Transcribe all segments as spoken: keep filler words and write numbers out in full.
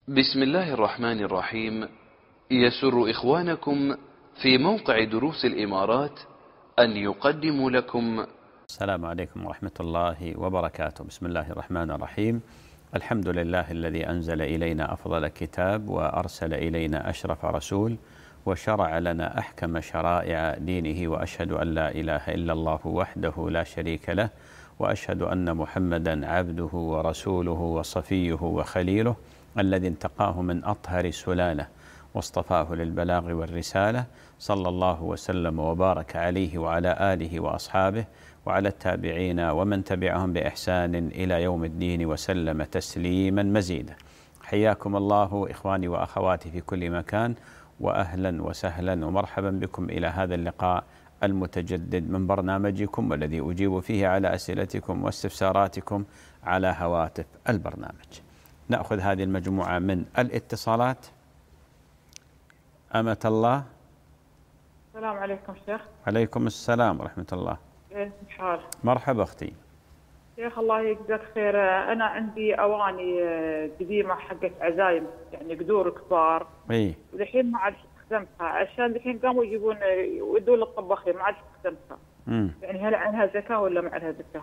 بسم الله الرحمن الرحيم. يسر إخوانكم في موقع دروس الإمارات أن يقدموا لكم. السلام عليكم ورحمة الله وبركاته. بسم الله الرحمن الرحيم. الحمد لله الذي أنزل إلينا أفضل كتاب وأرسل إلينا أشرف رسول وشرع لنا أحكم شرائع دينه، وأشهد أن لا إله إلا الله وحده لا شريك له، وأشهد أن محمدا عبده ورسوله وصفيه وخليله الذي انتقاه من أطهر سلالة واصطفاه للبلاغ والرسالة، صلى الله وسلم وبارك عليه وعلى آله وأصحابه وعلى التابعين ومن تبعهم بإحسان إلى يوم الدين وسلم تسليما مزيدا. حياكم الله إخواني وأخواتي في كل مكان، وأهلا وسهلا ومرحبا بكم إلى هذا اللقاء المتجدد من برنامجكم، والذي أجيب فيه على أسئلتكم واستفساراتكم على هواتف البرنامج. نأخذ هذه المجموعة من الاتصالات. أمة الله. السلام عليكم شيخ. عليكم السلام ورحمة الله. كيف حالك؟ مرحبا أختي. شيخ الله يجزاك خير، أنا عندي أواني قديمة حقت عزايم، يعني قدور كبار. إيه. ولحين ما عاد استخدمتها، عشان الحين قاموا يجيبون يودون للطباخين، ما عاد استخدمتها. امم. يعني هل عنها زكاة ولا ما عنها زكاة؟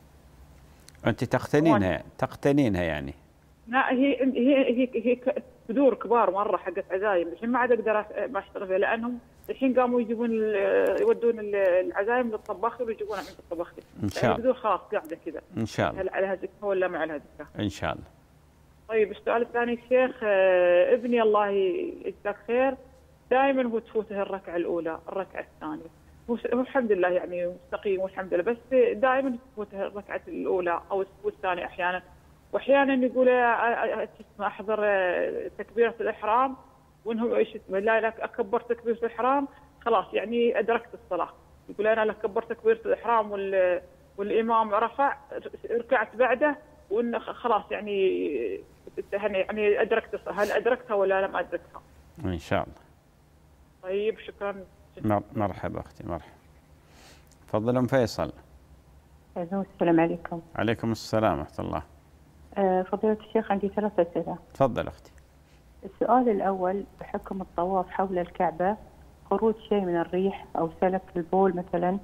أنت تقتنينها تقتنينها يعني؟ لا، هي هي هي هي قدور كبار مرة حقت عزايم، الحين ما عاد أقدر ما أشتغل فيها، لأنهم الحين قاموا يجيبون يودون العزايم للطباخين ويجيبونها عند الطباخين. إن شاء الله. القدور خلاص قاعدة كذا. إن شاء الله. هل عليها زكاة ولا ما عليها زكاة؟ إن شاء الله. طيب السؤال الثاني شيخ، ابني الله يجزاك خير دائما هو تفوته الركعة الأولى الركعة الثانية، هو الحمد لله يعني مستقيم والحمد لله، بس دائما تفوته الركعة الأولى أو تفوت الثانية أحيانا، وأحيانا يقول أحضر تكبيرة الإحرام وإنه إيش اسمه لا لا أكبر تكبيرة الإحرام خلاص يعني أدركت الصلاة، يقول أنا لك كبرت تكبيرة الإحرام وال والإمام رفع ركعت بعده وإن خلاص يعني يعني أدركت الصلاة، هل أدركتها ولا لم أدركها؟ إن شاء الله. طيب شكرا. مرحبا أختي مرحبا. تفضل أم فيصل. السلام عليكم. عليكم السلام ورحمة الله. فضيلة الشيخ عندي ثلاث أسئلة. تفضل أختي. السؤال الأول بحكم الطواف حول الكعبة، خروج شيء من الريح أو سلك البول مثلا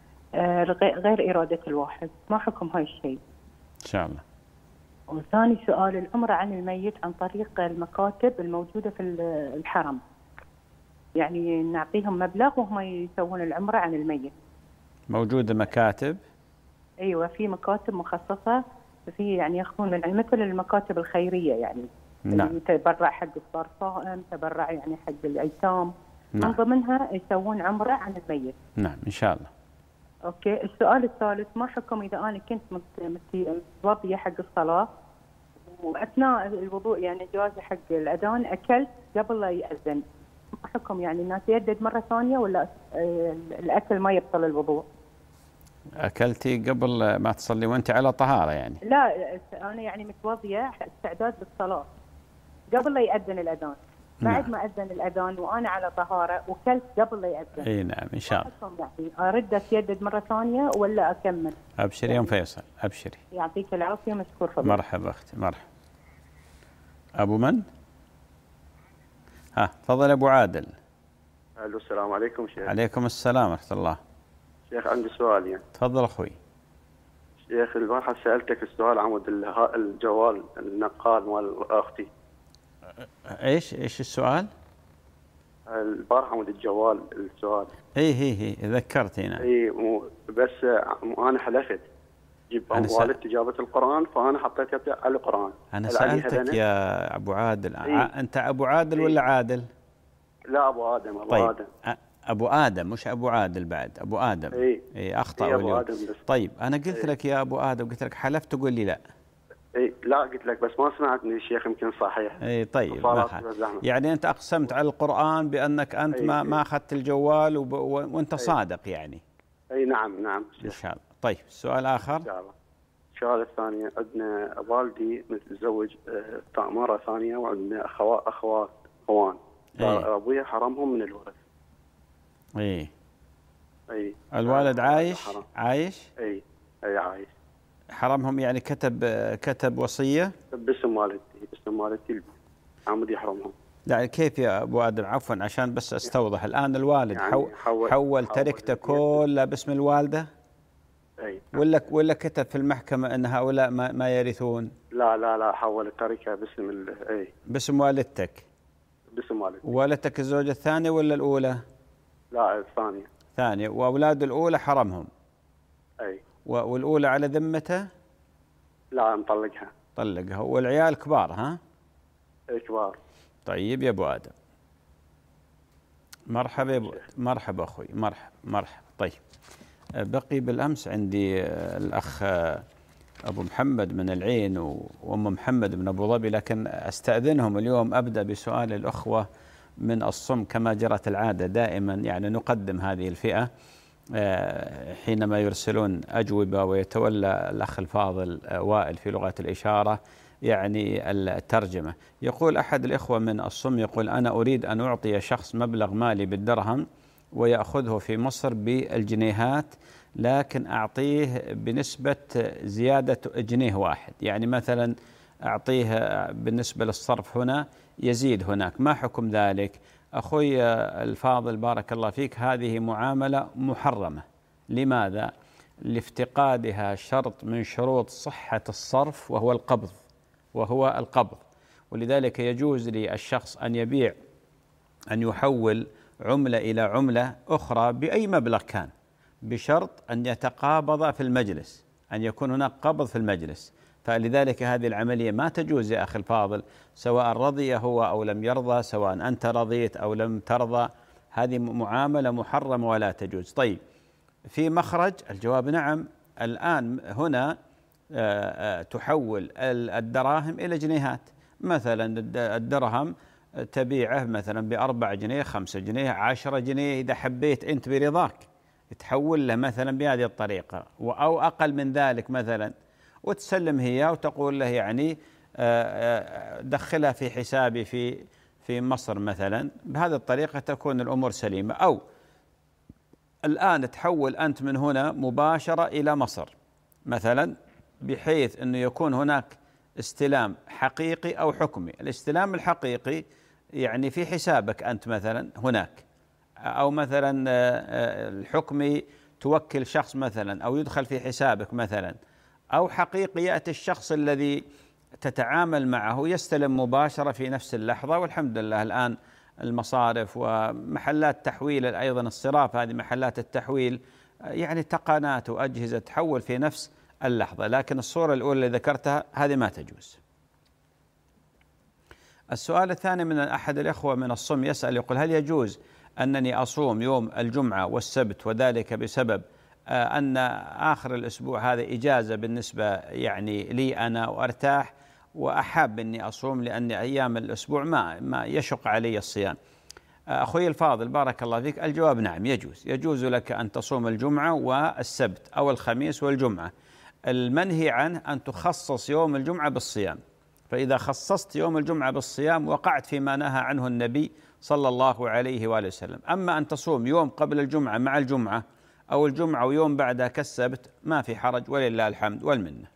غير إرادة الواحد، ما حكم هاي الشيء؟ إن شاء الله. وثاني سؤال، العمرة عن الميت عن طريق المكاتب الموجودة في الحرم، يعني نعطيهم مبلغ وهم يسوون العمرة عن الميت. موجودة مكاتب؟ أيوة، في مكاتب مخصصة، في يعني ياخذون من مثل المكاتب الخيرية يعني. نعم. تبرع حق إفطار صائم، تبرع يعني حق الأيتام. نعم. من ضمنها يسوون عمرة عن الميت. نعم إن شاء الله. أوكي. السؤال الثالث، ما حكم إذا أنا كنت متوضية حق الصلاة وأثناء الوضوء يعني جوازي حق الأذان أكلت قبل لا يأذن، ما حكم يعني الناس يردد مرة ثانية ولا الأكل ما يبطل الوضوء؟ أكلتي قبل ما تصلي وأنت على طهارة يعني؟ لا، أنا يعني متوضية استعداد للصلاة قبل لا يأذن الأذان. بعد نعم. ما أذن الأذان وأنا على طهارة وكلت قبل لا يأذن. اي نعم إن شاء الله. يعني أرد أتيدد مرة ثانية ولا أكمل؟ أبشري يا أم فيصل أبشري. يعطيك العافية مشكور فضلك. مرحبا أختي مرحبا. أبو من؟ ها تفضل أبو عادل. الو السلام عليكم شيخ. عليكم السلام ورحمة الله. شيخ عندي سؤال يعني. تفضل أخوي. شيخ البارحة سألتك السؤال عن الجوال النقال مال أختي. ايش ايش السؤال؟ البارحة عمود الجوال السؤال. اي هي هي ذكرتينا. اي بس انا حلفت جيب والدتي جابت القرآن فانا حطيت على القرآن. انا سألتك يا ابو عادل. إيه؟ انت ابو عادل إيه؟ ولا عادل؟ لا ابو ادم. ابو طيب. ادم. ابو ادم مش ابو عادل بعد ابو ادم. اي اي اخطا إيه اليوم. طيب انا قلت إيه؟ لك يا ابو ادم قلت لك حلفت تقول لي لا. اي لا قلت لك بس ما سمعتني الشيخ يمكن صحيح. اي طيب ما يعني انت اقسمت على القرآن بانك انت إيه؟ ما ما اخذت الجوال وب... وانت إيه؟ صادق يعني. اي نعم نعم ان شاء الله. طيب السؤال اخر. ان شاء الله. السؤال الثاني، عندنا والدي متزوج مرة ثانية وعندنا اخوات اخوات اخوان. إيه؟ ابويا حرمهم من الورث. اي اي الوالد عايش حرام. عايش اي اي عايش. حرمهم يعني كتب كتب وصية باسم والدتي باسم والدتي. عمود يحرمهم. لا كيف يا أبو آدم؟ عفوا عشان بس أستوضح. الآن الوالد يعني حو حول, حول تركته كلها باسم الوالدة؟ أي. ولا ولا كتب في المحكمة أن هؤلاء ما, ما يرثون؟ لا لا لا حول التركة باسم ال أي باسم والدتك؟ باسم والدتك. والدتك الزوجة الثانية ولا الأولى؟ لا الثانية. ثانية. وأولاد الأولى حرمهم؟ أي. والأولى على ذمته؟ لا مطلقها. طلقها. والعيال كبار ها؟ أي كبار. طيب يا أبو آدم، مرحبا يا أبو مرحبا أخوي، مرحبا مرحبا. طيب بقي بالأمس عندي الأخ أبو محمد من العين وأم محمد من أبو ظبي، لكن أستأذنهم اليوم أبدأ بسؤال الأخوة من الصم كما جرت العادة دائما، يعني نقدم هذه الفئة حينما يرسلون أجوبة ويتولى الأخ الفاضل وائل في لغة الإشارة يعني الترجمة. يقول أحد الإخوة من الصم يقول: أنا أريد أن أعطي شخص مبلغ مالي بالدرهم ويأخذه في مصر بالجنيهات، لكن أعطيه بنسبة زيادة جنيه واحد، يعني مثلا أعطيه بالنسبة للصرف هنا يزيد هناك، ما حكم ذلك؟ أخوي الفاضل بارك الله فيك، هذه معاملة محرمة. لماذا؟ لافتقادها شرط من شروط صحة الصرف وهو القبض وهو القبض ولذلك يجوز للشخص أن يبيع أن يحول عملة إلى عملة أخرى بأي مبلغ كان، بشرط أن يتقابض في المجلس، أن يكون هناك قبض في المجلس. فلذلك هذه العملية ما تجوز يا أخي الفاضل، سواء رضي هو أو لم يرضى، سواء أنت رضيت أو لم ترضى، هذه معاملة محرمة ولا تجوز. طيب في مخرج؟ الجواب نعم. الآن هنا تحول الدراهم إلى جنيهات، مثلا الدرهم تبيعه مثلا بأربع جنيه، خمسة جنيه، عشرة جنيه، إذا حبيت أنت برضاك تحول له مثلا بهذه الطريقة، أو أقل من ذلك مثلا، وتسلم هي وتقول له يعني دخلها في حسابي في في مصر مثلا. بهذه الطريقة تكون الأمور سليمة. أو الآن تحول أنت من هنا مباشرة إلى مصر مثلا، بحيث أنه يكون هناك استلام حقيقي أو حكمي. الاستلام الحقيقي يعني في حسابك أنت مثلا هناك، أو مثلا الحكمي توكل شخص مثلا أو يدخل في حسابك مثلا، أو حقيقي يأتي الشخص الذي تتعامل معه يستلم مباشرة في نفس اللحظة. والحمد لله الآن المصارف ومحلات تحويل أيضا الصراف، هذه محلات التحويل يعني تقنات وأجهزة تحول في نفس اللحظة، لكن الصورة الأولى اللي ذكرتها هذه ما تجوز. السؤال الثاني من أحد الإخوة من الصم يسأل يقول: هل يجوز أنني أصوم يوم الجمعة والسبت، وذلك بسبب أن آخر الأسبوع هذا إجازة بالنسبة يعني لي أنا وأرتاح، وأحب أني أصوم لأن أيام الأسبوع ما ما يشق علي الصيام. أخوي الفاضل بارك الله فيك، الجواب نعم، يجوز يجوز لك أن تصوم الجمعة والسبت أو الخميس والجمعة. المنهي عنه أن تخصص يوم الجمعة بالصيام، فإذا خصصت يوم الجمعة بالصيام وقعت فيما نهى عنه النبي صلى الله عليه وآله وسلم. أما أن تصوم يوم قبل الجمعة مع الجمعة أو الجمعة ويوم بعدها كالسبت ما في حرج، ولله الحمد والمنة.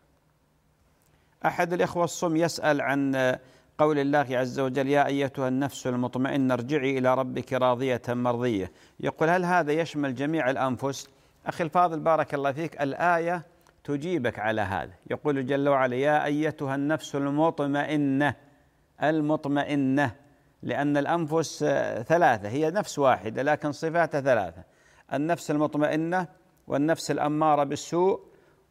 أحد الإخوة الصم يسأل عن قول الله عز وجل: يا أيتها النفس المطمئنة ارجعي إلى ربك راضية مرضية. يقول: هل هذا يشمل جميع الأنفس؟ أخي الفاضل بارك الله فيك، الآية تجيبك على هذا. يقول جل وعلا: يا أيتها النفس المطمئنة، المطمئنة، لأن الأنفس ثلاثة، هي نفس واحدة لكن صفاتها ثلاثة: النفس المطمئنة، والنفس الأمارة بالسوء،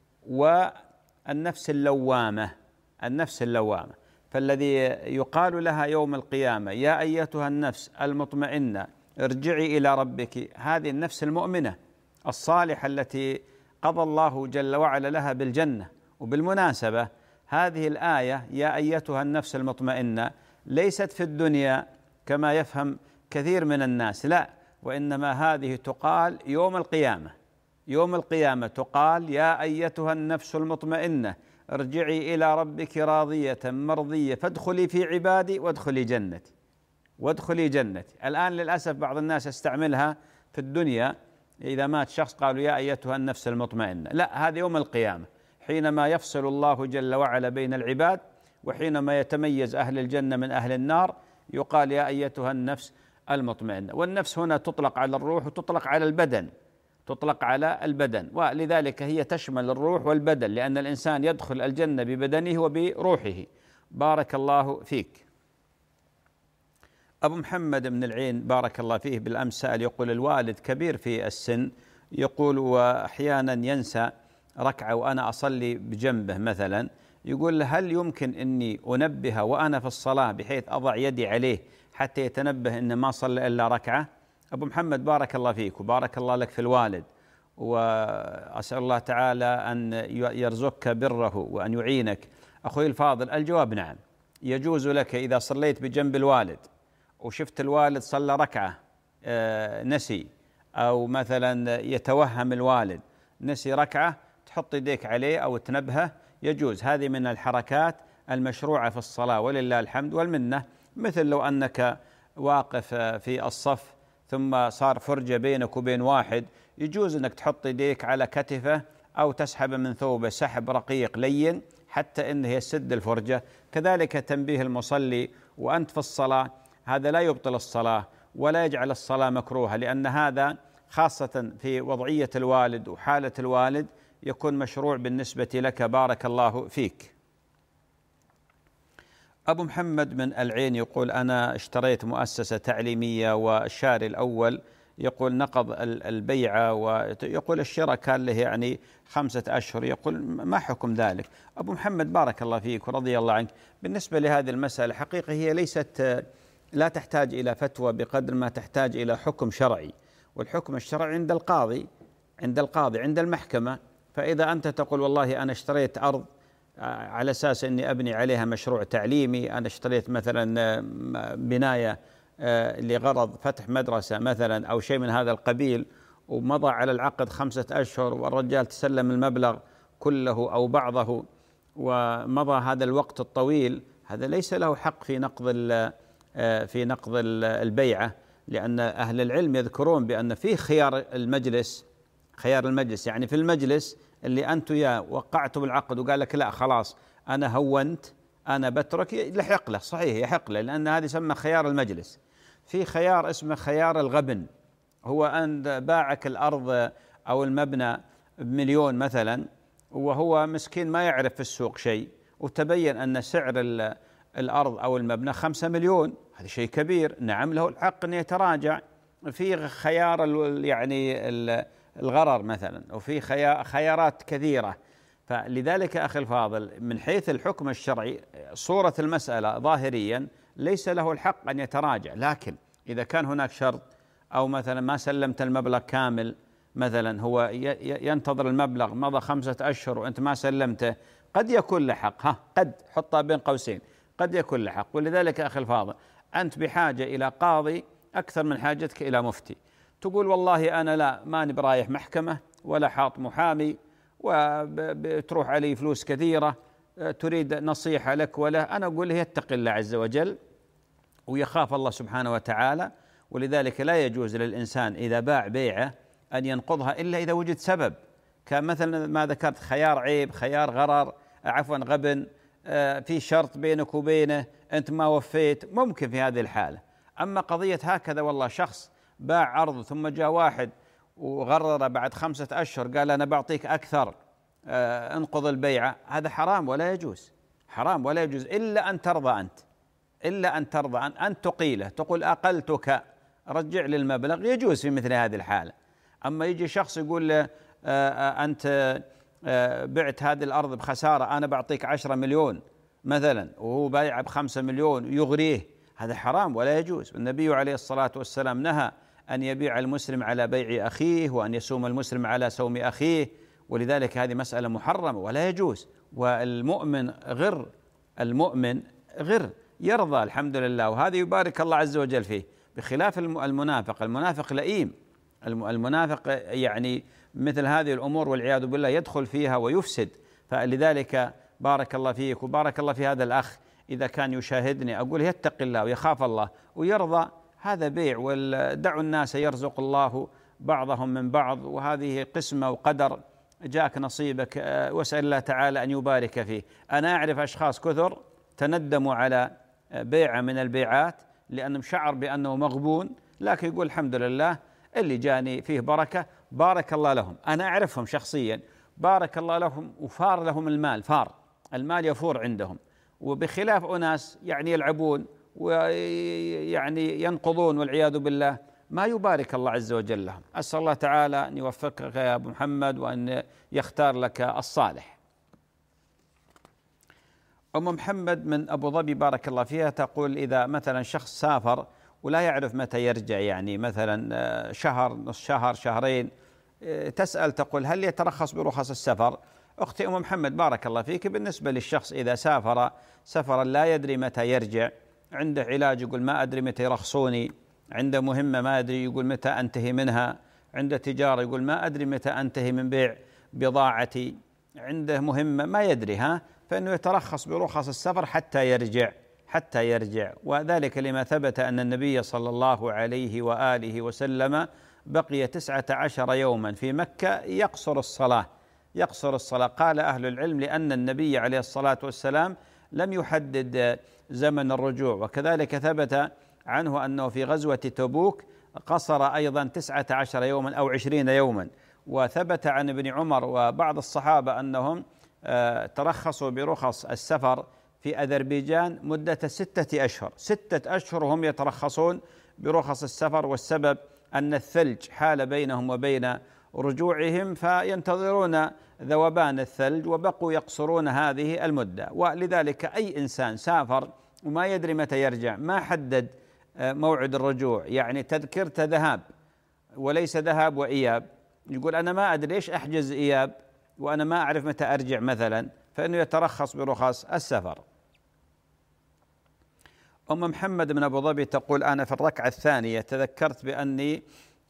والنفس اللوامة. النفس اللوامة، فالذي يقال لها يوم القيامة يا أيتها النفس المطمئنة ارجعي إلى ربك، هذه النفس المؤمنة الصالحة التي قضى الله جل وعلا لها بالجنة. وبالمناسبة هذه الآية يا أيتها النفس المطمئنة ليست في الدنيا كما يفهم كثير من الناس، لا، وإنما هذه تقال يوم القيامة. يوم القيامة تقال يا أيتها النفس المطمئنة ارجعي إلى ربك راضية مرضية فادخلي في عبادي وادخلي جنتي وادخلي جنتي. الآن للأسف بعض الناس يستعملها في الدنيا، إذا مات شخص قالوا يا أيتها النفس المطمئنة، لا، هذا يوم القيامة حينما يفصل الله جل وعلا بين العباد وحينما يتميز أهل الجنة من أهل النار يقال يا أيتها النفس المطمئنة. والنفس هنا تطلق على الروح وتطلق على البدن، تطلق على البدن، ولذلك هي تشمل الروح والبدن، لأن الإنسان يدخل الجنة ببدنه وبروحه. بارك الله فيك. أبو محمد بن العين بارك الله فيه بالأمس سأل يقول الوالد كبير في السن، يقول وأحيانا ينسى ركعة وأنا أصلي بجنبه مثلا، يقول هل يمكن أني أنبه وأنا في الصلاة بحيث أضع يدي عليه حتى يتنبه أن ما صلى إلا ركعة؟ أبو محمد بارك الله فيك وبارك الله لك في الوالد، وأسأل الله تعالى أن يرزقك بره وأن يعينك. أخوي الفاضل الجواب نعم، يجوز لك إذا صليت بجنب الوالد وشفت الوالد صلى ركعة نسي، أو مثلا يتوهم الوالد نسي ركعة، تحط يديك عليه أو تنبهه، يجوز. هذه من الحركات المشروعة في الصلاة ولله الحمد والمنة. مثل لو أنك واقف في الصف ثم صار فرجة بينك وبين واحد، يجوز أنك تحط يديك على كتفه أو تسحب من ثوبه سحب رقيق لين حتى أنه يسد الفرجة. كذلك تنبيه المصلي وأنت في الصلاة، هذا لا يبطل الصلاة ولا يجعل الصلاة مكروهة، لأن هذا خاصة في وضعية الوالد وحالة الوالد يكون مشروع بالنسبة لك. بارك الله فيك. أبو محمد من العين يقول أنا اشتريت مؤسسة تعليمية والشاري الأول يقول نقض البيعة، ويقول الشراء كان له يعني خمسة أشهر، يقول ما حكم ذلك؟ أبو محمد بارك الله فيك ورضي الله عنك، بالنسبة لهذه المسألة حقيقة هي ليست لا تحتاج إلى فتوى بقدر ما تحتاج إلى حكم شرعي، والحكم الشرعي عند القاضي عند القاضي عند المحكمة. فإذا أنت تقول والله أنا اشتريت أرض على أساس أني أبني عليها مشروع تعليمي، أنا اشتريت مثلا بناية لغرض فتح مدرسة مثلا أو شيء من هذا القبيل، ومضى على العقد خمسة أشهر والرجال تسلم المبلغ كله أو بعضه ومضى هذا الوقت الطويل، هذا ليس له حق في نقض في نقض البيعة، لأن أهل العلم يذكرون بأن في خيار المجلس خيار المجلس يعني في المجلس اللي أنت يا وقعتوا بالعقد وقال لك لا خلاص أنا هونت أنا بترك، يحق له، صحيح يحق له، لأن هذا يسمى خيار المجلس. في خيار اسمه خيار الغبن، هو أن باعك الأرض أو المبنى بمليون مثلا وهو مسكين ما يعرف في السوق شيء، وتبين أن سعر الأرض أو المبنى خمسة مليون، هذا شيء كبير، نعم له الحق أن يتراجع. في خيار يعني الغرر مثلا، وفي خيارات كثيرة. فلذلك أخي الفاضل من حيث الحكم الشرعي صورة المسألة ظاهريا ليس له الحق أن يتراجع، لكن إذا كان هناك شرط أو مثلا ما سلمت المبلغ كامل مثلا، هو ينتظر المبلغ مضى خمسة أشهر وأنت ما سلمته، قد يكون له حق، ها قد حطها بين قوسين، قد يكون له حق. ولذلك أخي الفاضل أنت بحاجة إلى قاضي أكثر من حاجتك إلى مفتي. تقول والله أنا لا ماني برايح محكمة ولا حاط محامي وبتروح علي فلوس كثيرة، تريد نصيحة لك وله، أنا أقول له يتقي الله عز وجل ويخاف الله سبحانه وتعالى. ولذلك لا يجوز للإنسان إذا باع بيعة أن ينقضها إلا إذا وجد سبب، كمثلا ما ذكرت خيار عيب، خيار غرر، عفوا غبن، في شرط بينك وبينه أنت ما وفيت، ممكن في هذه الحالة. أما قضية هكذا والله شخص باع أرض ثم جاء واحد وغرر بعد خمسة أشهر قال أنا بعطيك أكثر آه انقض البيعة، هذا حرام ولا يجوز، حرام ولا يجوز إلا أن ترضى أنت إلا أن ترضى أن, أن تقيله، تقول أقلتك رجع لي المبلغ، يجوز في مثل هذه الحالة. أما يجي شخص يقول له آه أنت آه بعت هذه الأرض بخسارة أنا بعطيك عشرة مليون مثلا وهو بايع بخمسة مليون يغريه، هذا حرام ولا يجوز. النبي عليه الصلاة والسلام نهى أن يبيع المسلم على بيع أخيه وأن يصوم المسلم على صوم أخيه، ولذلك هذه مسألة محرمة ولا يجوز. والمؤمن غر المؤمن غر يرضى الحمد لله، وهذا يبارك الله عز وجل فيه، بخلاف المنافق. المنافق لئيم، المنافق يعني مثل هذه الأمور والعياذ بالله يدخل فيها ويفسد. فلذلك بارك الله فيك وبارك الله في هذا الأخ، إذا كان يشاهدني أقول يتقي الله ويخاف الله ويرضى، هذا بيع، ودعوا الناس يرزق الله بعضهم من بعض، وهذه قسمة وقدر، جاءك نصيبك، واسأل الله تعالى أن يبارك فيه. أنا أعرف أشخاص كثر تندموا على بيعة من البيعات لأنه شعر بأنه مغبون، لكن يقول الحمد لله اللي جاني فيه بركة، بارك الله لهم. أنا أعرفهم شخصيا، بارك الله لهم، وفار لهم المال، فار المال يفور عندهم، وبخلاف أناس يعني يلعبون ويعني ينقضون والعياذ بالله ما يبارك الله عز وجل لهم. أسأل الله تعالى أن يوفقك يا أبو محمد وأن يختار لك الصالح. أم محمد من أبو ظبي بارك الله فيها تقول إذا مثلا شخص سافر ولا يعرف متى يرجع، يعني مثلا شهر، نص شهر، شهرين، تسأل تقول هل يترخص برخص السفر؟ أختي أم محمد بارك الله فيك، بالنسبة للشخص إذا سافر سفرا لا يدري متى يرجع، عنده علاج يقول ما أدري متى يرخصوني، عنده مهمة ما أدري يقول متى أنتهي منها، عنده تجارة يقول ما أدري متى أنتهي من بيع بضاعتي، عنده مهمة ما يدري، ها فإنه يترخص برخص السفر حتى يرجع حتى يرجع وذلك لما ثبت أن النبي صلى الله عليه وآله وسلم بقي تسعة عشر يوما في مكة يقصر الصلاة يقصر الصلاة قال أهل العلم لأن النبي عليه الصلاة والسلام لم يحدد زمن الرجوع. وكذلك ثبت عنه أنه في غزوة تبوك قصر أيضا تسعة عشر يوما أو عشرين يوما. وثبت عن ابن عمر وبعض الصحابة أنهم ترخصوا برخص السفر في أذربيجان مدة ستة أشهر ستة أشهر هم يترخصون برخص السفر، والسبب أن الثلج حال بينهم وبين رجوعهم فينتظرون ذوبان الثلج وبقوا يقصرون هذه المدة. ولذلك أي إنسان سافر وما يدري متى يرجع، ما حدد موعد الرجوع، يعني تذكرة ذهاب وليس ذهاب وإياب، يقول أنا ما أدري إيش أحجز إياب وأنا ما أعرف متى أرجع مثلا، فإنه يترخص برخص السفر. أم محمد من أبو ظبي تقول أنا في الركعة الثانية تذكرت بأني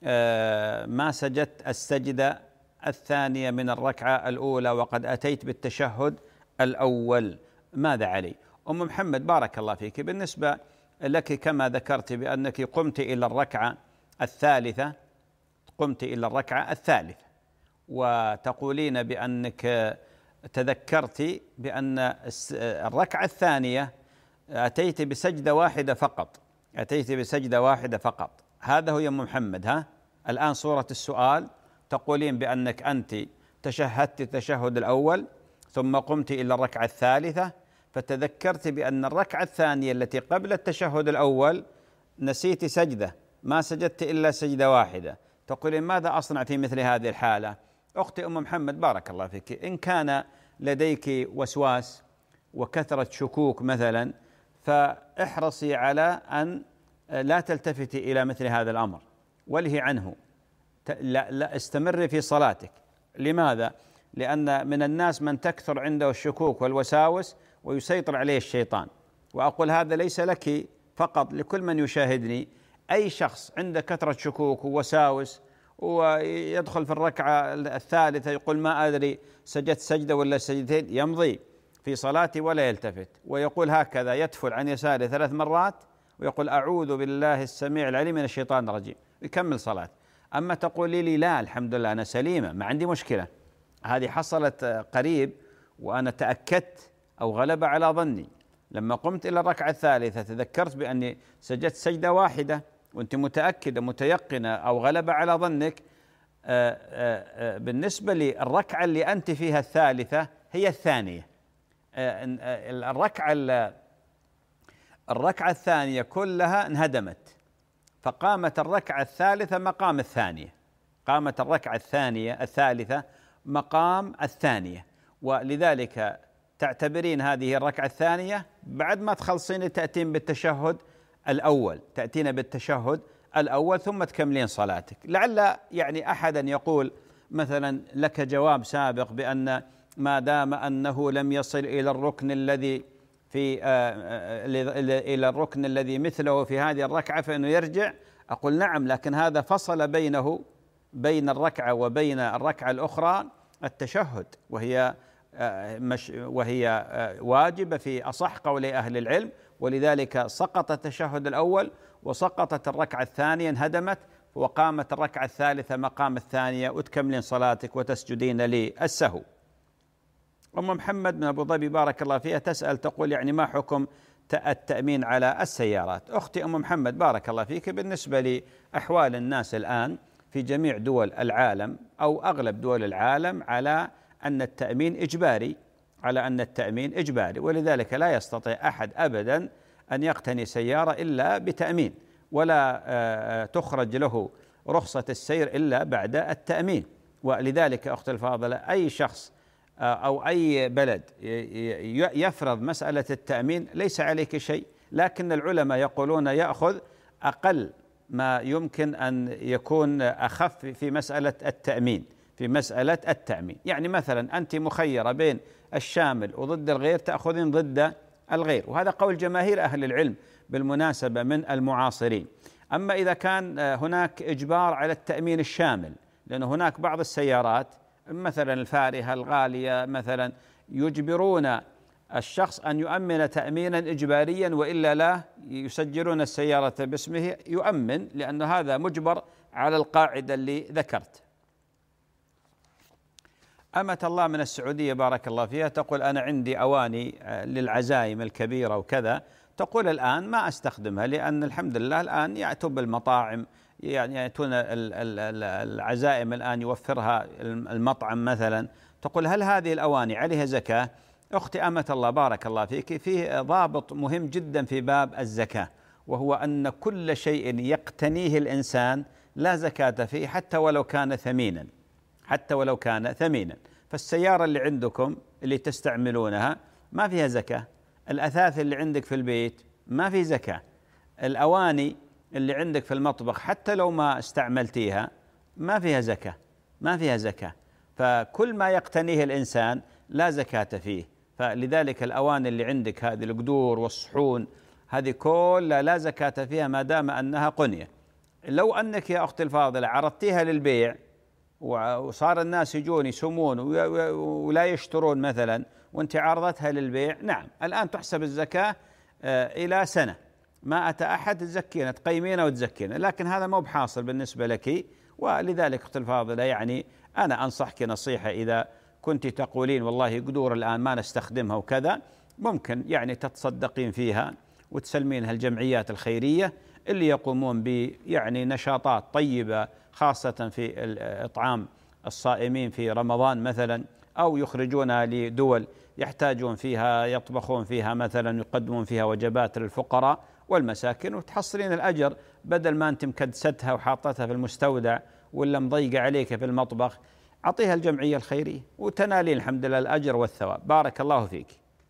ما سجدت السجدة الثانية من الركعة الأولى وقد أتيت بالتشهد الأول، ماذا علي؟ أم محمد بارك الله فيك، بالنسبة لك كما ذكرت بأنك قمت إلى الركعة الثالثة قمت إلى الركعة الثالثة وتقولين بأنك تذكرت بأن الركعة الثانية أتيت بسجدة واحدة فقط أتيت بسجدة واحدة فقط هذا هو يا أم محمد. ها الآن صورة السؤال تقولين بأنك أنت تشهدت التشهد الأول ثم قمت إلى الركعة الثالثة فتذكرت بأن الركعة الثانية التي قبل التشهد الأول نسيت سجدة ما سجدت إلا سجدة واحدة، تقولين ماذا أصنع في مثل هذه الحالة؟ أختي أم محمد بارك الله فيك، إن كان لديك وسواس وكثرة شكوك مثلا فاحرصي على أن لا تلتفتي إلى مثل هذا الأمر وله عنه، لا, لا استمري في صلاتك. لماذا؟ لأن من الناس من تكثر عنده الشكوك والوساوس ويسيطر عليه الشيطان. وأقول هذا ليس لك فقط، لكل من يشاهدني، أي شخص عنده كثرة شكوك ووساوس ويدخل في الركعة الثالثة يقول ما أدري سجدت سجدة ولا سجدتين، يمضي في صلاته ولا يلتفت ويقول هكذا، يتفل عن يساره ثلاث مرات ويقول أعوذ بالله السميع العليم من الشيطان الرجيم، يكمل صلاة. أما تقولي لي لا الحمد لله أنا سليمة ما عندي مشكلة، هذه حصلت قريب وأنا تأكدت أو غلب على ظني لما قمت إلى الركعة الثالثة تذكرت بأني سجدت سجدة واحدة وأنت متأكدة متيقنة أو غلب على ظنك. آآ آآ بالنسبة للركعة اللي أنت فيها الثالثة هي الثانية، الركعة الركعة الثانية كلها انهدمت فقامت الركعة الثالثة مقام الثانية قامت الركعة الثانية الثالثة مقام الثانية ولذلك تعتبرين هذه الركعة الثانية بعد ما تخلصين تأتين بالتشهد الأول تأتين بالتشهد الأول ثم تكملين صلاتك. لعل يعني أحدا يقول مثلا لك جواب سابق بأن ما دام أنه لم يصل إلى الركن الذي في إلى الركن الذي مثله في هذه الركعة فإنه يرجع. أقول نعم، لكن هذا فصل بينه بين الركعة وبين الركعة الأخرى التشهد، وهي مش وهي واجبة في أصح قولي أهل العلم، ولذلك سقط التشهد الأول وسقطت الركعة الثانية انهدمت وقامت الركعة الثالثة مقام الثانية وتكملين صلاتك وتسجدين للسهو. أم محمد من أبو ظبي بارك الله فيها تسأل تقول يعني ما حكم التأمين على السيارات؟ أختي أم محمد بارك الله فيك، بالنسبة لأحوال الناس الآن في جميع دول العالم أو أغلب دول العالم على أن التأمين إجباري، على أن التأمين إجباري، ولذلك لا يستطيع أحد أبدا أن يقتني سيارة إلا بتأمين، ولا تخرج له رخصة السير إلا بعد التأمين. ولذلك أختي الفاضلة أي شخص أو أي بلد يفرض مسألة التأمين ليس عليك شيء، لكن العلماء يقولون يأخذ أقل ما يمكن أن يكون أخف في مسألة التأمين، في مسألة التأمين. يعني مثلا أنت مخيرة بين الشامل وضد الغير، تأخذين ضد الغير، وهذا قول جماهير أهل العلم بالمناسبة من المعاصرين. أما إذا كان هناك إجبار على التأمين الشامل، لأن هناك بعض السيارات مثلا الفارهة الغالية مثلا يجبرون الشخص أن يؤمن تأمينا إجباريا، وإلا لا يسجلون السيارة باسمه يؤمن، لأن هذا مجبر على القاعدة اللي ذكرت. أمة الله من السعودية بارك الله فيها تقول أنا عندي أواني للعزائم الكبيرة وكذا، تقول الآن ما أستخدمها لأن الحمد لله الآن يأتوا بالمطاعم، يعني يأتون العزائم الآن يوفرها المطعم مثلا. تقول هل هذه الأواني عليها زكاة؟ أختي أمة الله بارك الله فيك، فيه ضابط مهم جدا في باب الزكاة، وهو أن كل شيء يقتنيه الإنسان لا زكاة فيه حتى ولو كان ثمينا، حتى ولو كان ثمينا. فالسيارة اللي عندكم اللي تستعملونها ما فيها زكاة، الأثاث اللي عندك في البيت ما في زكاة، الأواني اللي عندك في المطبخ حتى لو ما استعملتيها ما فيها زكاة، ما فيها زكاة. فكل ما يقتنيه الإنسان لا زكاة فيه. فلذلك الأواني اللي عندك هذه القدور والصحون هذه كلها لا زكاة فيها ما دام أنها قنية. لو أنك يا أختي الفاضلة عرضتيها للبيع وصار الناس يجون يسمون ولا يشترون مثلا وانت عرضتها للبيع، نعم الآن تحسب الزكاة إلى سنة، ما أتى أحد تزكينا تقيمينه وتزكينا، لكن هذا مو بحاصل بالنسبة لك. ولذلك أختي الفاضلة يعني أنا أنصحك نصيحة، إذا كنت تقولين والله قدور الآن ما نستخدمها وكذا، ممكن يعني تتصدقين فيها وتسلمينها الجمعيات الخيرية اللي يقومون ب يعني نشاطات طيبة، خاصة في إطعام الصائمين في رمضان مثلا، أو يخرجونها لدول يحتاجون فيها، يطبخون فيها مثلا، يقدمون فيها وجبات للفقراء والمساكين، وتحصلين الأجر بدل ما أنت مكدستها وحاطتها في المستودع ولا مضيقة عليك في المطبخ. أعطيها الجمعية الخيرية وتنالين الحمد لله الأجر والثواب. بارك الله فيك.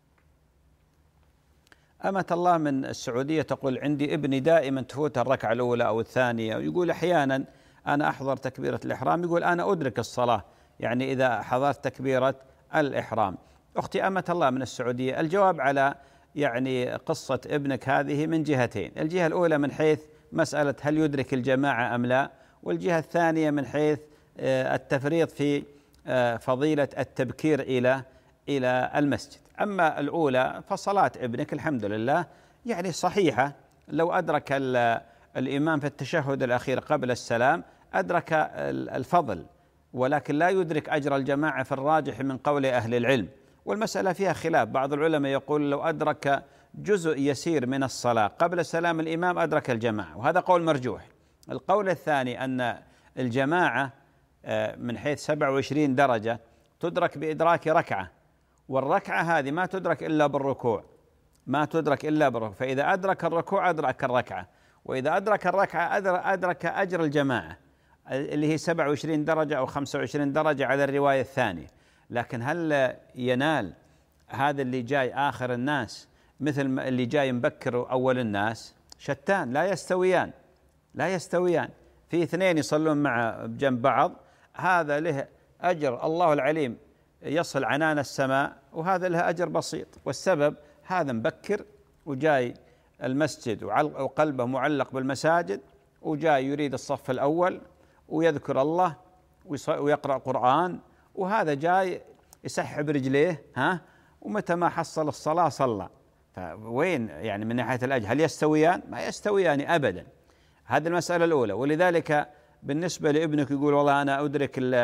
أمة الله من السعودية تقول عندي ابني دائما تفوت الركعة الأولى أو الثانية، ويقول أحيانا أنا أحضر تكبيرة الإحرام، يقول أنا أدرك الصلاة يعني إذا حضرت تكبيرة الإحرام. أختي أمة الله من السعودية، الجواب على يعني قصة ابنك هذه من جهتين، الجهة الأولى من حيث مسألة هل يدرك الجماعة أم لا، والجهة الثانية من حيث التفريط في فضيلة التبكير إلى إلى المسجد. أما الأولى فصلاة ابنك الحمد لله يعني صحيحة، لو أدرك الإمام في التشهد الأخير قبل السلام أدرك الفضل، ولكن لا يدرك أجر الجماعة في الراجح من قول أهل العلم، والمسألة فيها خلاف. بعض العلماء يقول لو أدرك جزء يسير من الصلاة قبل سلام الإمام أدرك الجماعة، وهذا قول مرجوح. القول الثاني أن الجماعة من حيث سبعة وعشرين درجة تدرك بإدراك ركعة، والركعة هذه ما تدرك إلا بالركوع، ما تدرك إلا بالركوع، فإذا أدرك الركوع أدرك الركعة، وإذا أدرك الركعة أدرك أجر الجماعة اللي هي سبعة وعشرين درجة أو خمسة وعشرين درجة على الرواية الثانية. لكن هل ينال هذا اللي جاي آخر الناس مثل اللي جاي مبكر أول الناس؟ شتان، لا يستويان، لا يستويان. في اثنين يصلون مع بجنب بعض، هذا له أجر الله العليم يصل عنان السماء، وهذا له أجر بسيط. والسبب هذا مبكر وجاي المسجد وقلبه معلق بالمساجد، وجاي يريد الصف الأول ويذكر الله ويقرأ قرآن، وهذا جاي يسحب رجليه ها، ومتى ما حصل الصلاة صلى. فوين يعني من ناحية الأجر هل يستويان؟ ما يستويان أبدا. هذه المسألة الأولى. ولذلك بالنسبة لابنك يقول والله أنا أدرك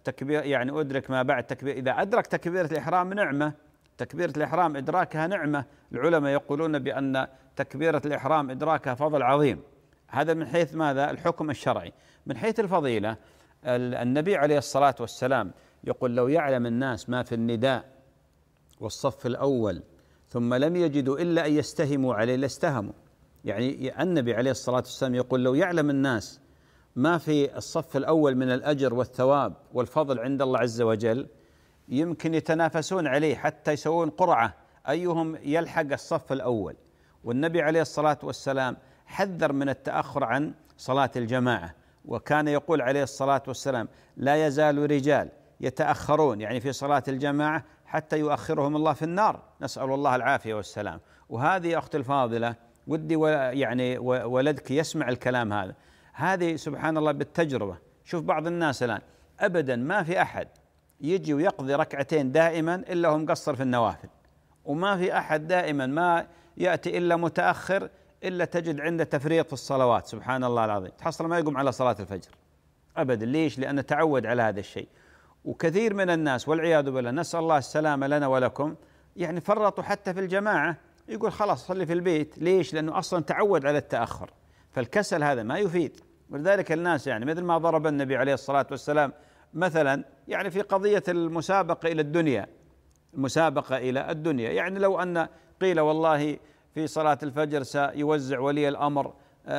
تكبير يعني أدرك ما بعد تكبير، إذا أدرك تكبيرة الإحرام نعمة، تكبيرة الإحرام إدراكها نعمة. العلماء يقولون بأن تكبيرة الإحرام إدراكها فضل عظيم. هذا من حيث ماذا؟ الحكم الشرعي. من حيث الفضيلة، النبي عليه الصلاة والسلام يقول لو يعلم الناس ما في النداء والصف الأول ثم لم يجدوا إلا أن يستهموا عليه لاستهموا. يعني النبي عليه الصلاة والسلام يقول لو يعلم الناس ما في الصف الأول من الأجر والثواب والفضل عند الله عز وجل يمكن يتنافسون عليه حتى يسوون قرعة أيهم يلحق الصف الأول. والنبي عليه الصلاة والسلام حذر من التأخر عن صلاة الجماعة، وكان يقول عليه الصلاة والسلام لا يزال رجال يتأخرون يعني في صلاة الجماعة حتى يؤخرهم الله في النار، نسأل الله العافية والسلام. وهذه أخت الفاضلة ودي يعني ولدك يسمع الكلام هذا، هذه سبحان الله بالتجربة. شوف بعض الناس الآن أبدا ما في أحد يجي ويقضي ركعتين دائما إلا هم مقصر في النوافل، وما في أحد دائما ما يأتي إلا متأخر إلا تجد عنده تفريط في الصلوات. سبحان الله العظيم، تحصل ما يقوم على صلاة الفجر أبدا. ليش؟ لأنه تعود على هذا الشيء. وكثير من الناس والعياذ بالله، نسأل الله السلامة لنا ولكم، يعني فرطوا حتى في الجماعة، يقول خلاص صلي في البيت. ليش؟ لأنه أصلا تعود على التأخر. فالكسل هذا ما يفيد. ولذلك الناس يعني مثل ما ضرب النبي عليه الصلاة والسلام مثلا يعني في قضية المسابقة إلى الدنيا، المسابقة إلى الدنيا، يعني لو أن قيل والله في صلاة الفجر سيوزع ولي الأمر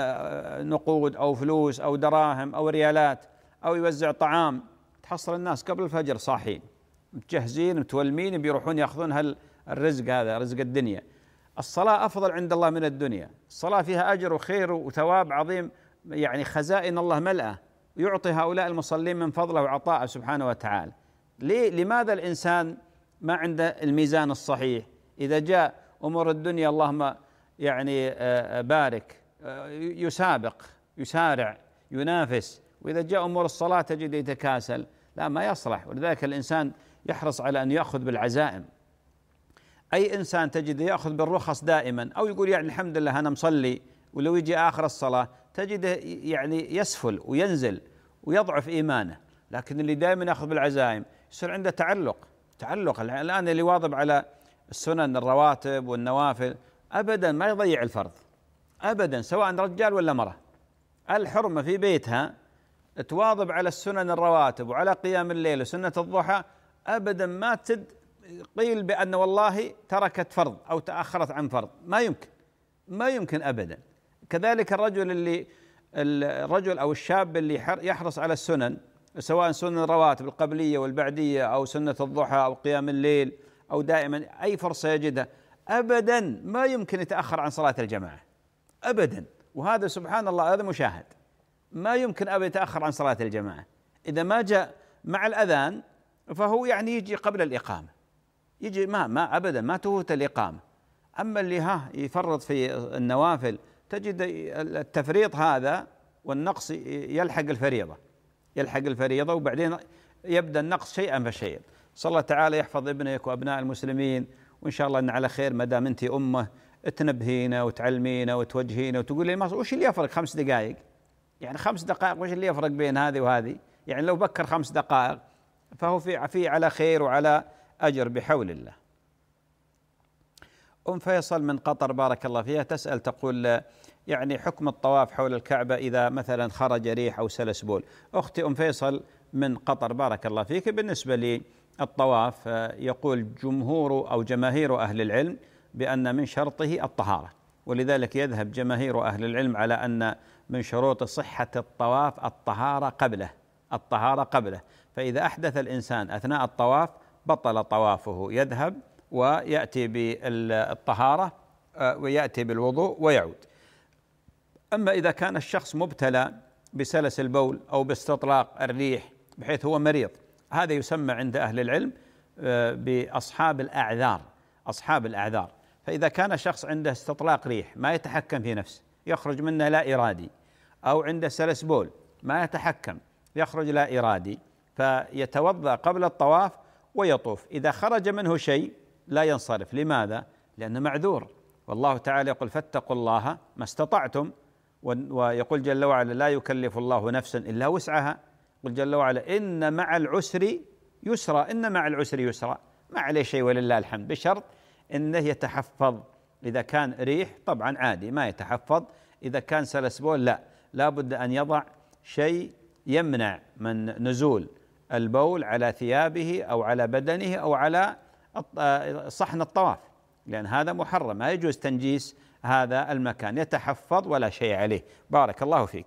نقود أو فلوس أو دراهم أو ريالات أو يوزع طعام، تحصل الناس قبل الفجر صاحين متجهزين متولمين بيروحون يأخذون هالرزق هذا، رزق الدنيا. الصلاة أفضل عند الله من الدنيا، الصلاة فيها أجر وخير وثواب عظيم، يعني خزائن الله ملأة، يعطي هؤلاء المصلين من فضله وعطاءه سبحانه وتعالى. ليه؟ لماذا الإنسان ما عنده الميزان الصحيح؟ إذا جاء أمور الدنيا اللهم يعني بارك يسابق يسارع ينافس، وإذا جاء أمور الصلاة تجد يتكاسل، لا ما يصلح. ولذلك الإنسان يحرص على أن يأخذ بالعزائم. أي إنسان تجد يأخذ بالرخص دائما، أو يقول يعني الحمد لله أنا مصلي، ولو يجي آخر الصلاة تجده يعني يسفل وينزل ويضعف إيمانه. لكن اللي دائما يأخذ بالعزائم يصير عنده تعلق تعلق الآن اللي واظب على السنن الرواتب والنوافل أبدا ما يضيع الفرض أبدا، سواء رجال ولا مرة. الحرمة في بيتها تواظب على السنن الرواتب وعلى قيام الليل وسنة الضحى أبدا ما تد قيل بأن والله تركت فرض أو تأخرت عن فرض، ما يمكن ما يمكن أبدا. كذلك الرجل اللي الرجل أو الشاب اللي يحرص على السنن، سواء سنن الرواتب القبلية والبعدية أو سنة الضحى أو قيام الليل أو دائما أي فرصة يجدها، أبدا ما يمكن يتأخر عن صلاة الجماعة أبدا. وهذا سبحان الله هذا مشاهد، ما يمكن أبدا يتأخر عن صلاة الجماعة. إذا ما جاء مع الأذان فهو يعني يجي قبل الإقامة، يجي ما ما أبدا ما تفوت الإقامة. أما اللي ها يفرط في النوافل تجد التفريط هذا والنقص يلحق الفريضة يلحق الفريضة وبعدين يبدأ النقص شيئا فشيئا. صلى الله تعالى يحفظ ابنك وأبناء المسلمين، وإن شاء الله أن على خير ما دام أنت أمه تنبهينا وتعلمينا وتوجهينا وتقول لي وش اللي يفرق خمس دقائق؟ يعني خمس دقائق وش اللي يفرق بين هذه وهذه؟ يعني لو بكر خمس دقائق فهو في في على خير وعلى أجر بحول الله. أم فيصل من قطر بارك الله فيها تسأل تقول يعني حكم الطواف حول الكعبة إذا مثلا خرج ريح أو سلس بول. أختي أم فيصل من قطر بارك الله فيك، بالنسبة للطواف يقول جمهور أو جماهير أهل العلم بأن من شرطه الطهارة، ولذلك يذهب جماهير أهل العلم على أن من شروط صحة الطواف الطهارة قبله الطهارة قبله فإذا أحدث الإنسان أثناء الطواف بطل طوافه، يذهب ويأتي بالطهارة ويأتي بالوضوء ويعود. أما إذا كان الشخص مبتلى بسلس البول أو باستطلاق الريح بحيث هو مريض، هذا يسمى عند أهل العلم بأصحاب الأعذار أصحاب الأعذار. فإذا كان شخص عنده استطلاق ريح ما يتحكم في نفسه يخرج منه لا إرادي، أو عنده سلس بول ما يتحكم يخرج لا إرادي، فيتوضأ قبل الطواف ويطوف. إذا خرج منه شيء لا ينصرف. لماذا؟ لأنه معذور، والله تعالى يقول فاتقوا الله ما استطعتم، ويقول جل وعلا لا يكلف الله نفسا إلا وسعها، يقول جل وعلا إن مع العسر يسرا، إن مع العسر يسرا، ما عليه شيء ولله الحمد، بشرط أنه يتحفظ. إذا كان ريح طبعا عادي ما يتحفظ، إذا كان سلسبول لا، لا بد أن يضع شيء يمنع من نزول البول على ثيابه أو على بدنه أو على صحن الطواف، لأن هذا محرم، ما يجوز تنجيس هذا المكان، يتحفظ ولا شيء عليه. بارك الله فيك.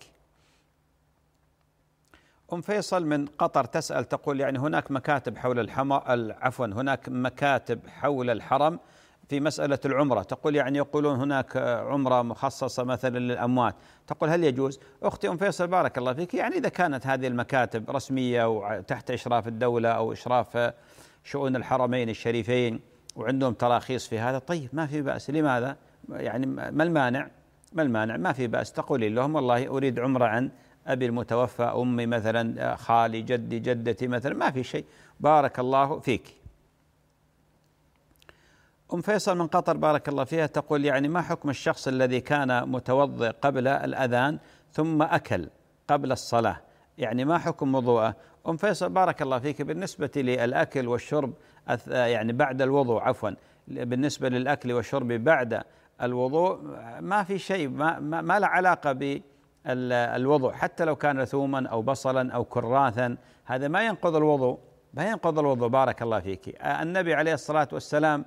أم فيصل من قطر تسأل تقول يعني هناك مكاتب حول الحمر عفوا هناك مكاتب حول الحرم في مسألة العمرة، تقول يعني يقولون هناك عمرة مخصصة مثلا للأموات، تقول هل يجوز؟ أختي أم فيصل بارك الله فيك، يعني إذا كانت هذه المكاتب رسمية وتحت إشراف الدولة أو إشراف شؤون الحرمين الشريفين وعندهم تراخيص في هذا، طيب ما في بأس، لماذا؟ يعني ما المانع؟ ما المانع؟ ما في بأس، تقولي لهم والله أريد عمرة عن أبي المتوفى، أمي مثلا، خالي، جدي، جدتي مثلا، ما في شيء. بارك الله فيك. أم فيصل من قطر بارك الله فيها تقول يعني ما حكم الشخص الذي كان متوضئ قبل الأذان ثم أكل قبل الصلاة، يعني ما حكم وضوءه؟ أم فيصل بارك الله فيك، بالنسبة للأكل والشرب يعني بعد الوضوء عفوا بالنسبة للأكل والشرب بعد الوضوء ما في شيء، ما, ما, ما له علاقة بالوضوء، حتى لو كان ثوما أو بصلا أو كراثا، هذا ما ينقض الوضوء، ما ينقض الوضوء. بارك الله فيك. النبي عليه الصلاة والسلام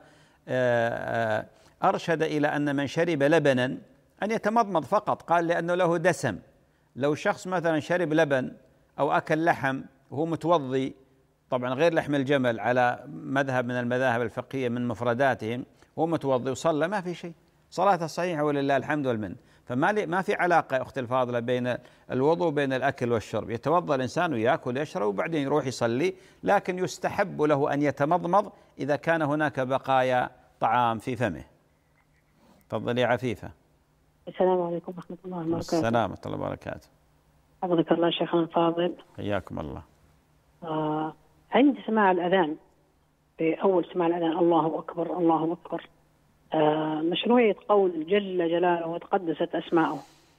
أرشد إلى أن من شرب لبنا أن يتمضمض فقط، قال لأنه له دسم. لو شخص مثلا شرب لبن أو أكل لحم وهو متوضي، طبعا غير لحم الجمل على مذهب من المذاهب الفقهية من مفرداتهم، هو متوضي وصلى ما في شيء، صلاته صحيحة ولله الحمد والمن. فما ما في علاقة يا أختي الفاضلة بين الوضوء وبين الأكل والشرب، يتوضأ الإنسان ويأكل ويشرب وبعدين يروح يصلي، لكن يستحب له أن يتمضمض إذا كان هناك بقايا طعام في فمه. تفضلي عفيفة. السلام عليكم ورحمة الله وبركاته. السلام ورحمة الله وبركاته. حفظك الله شيخنا الفاضل. حياكم الله. آه عند سماع الأذان، في أول سماع الأذان الله أكبر الله أكبر، آه مشروعية قول جل جلاله وتقدست أسماؤه،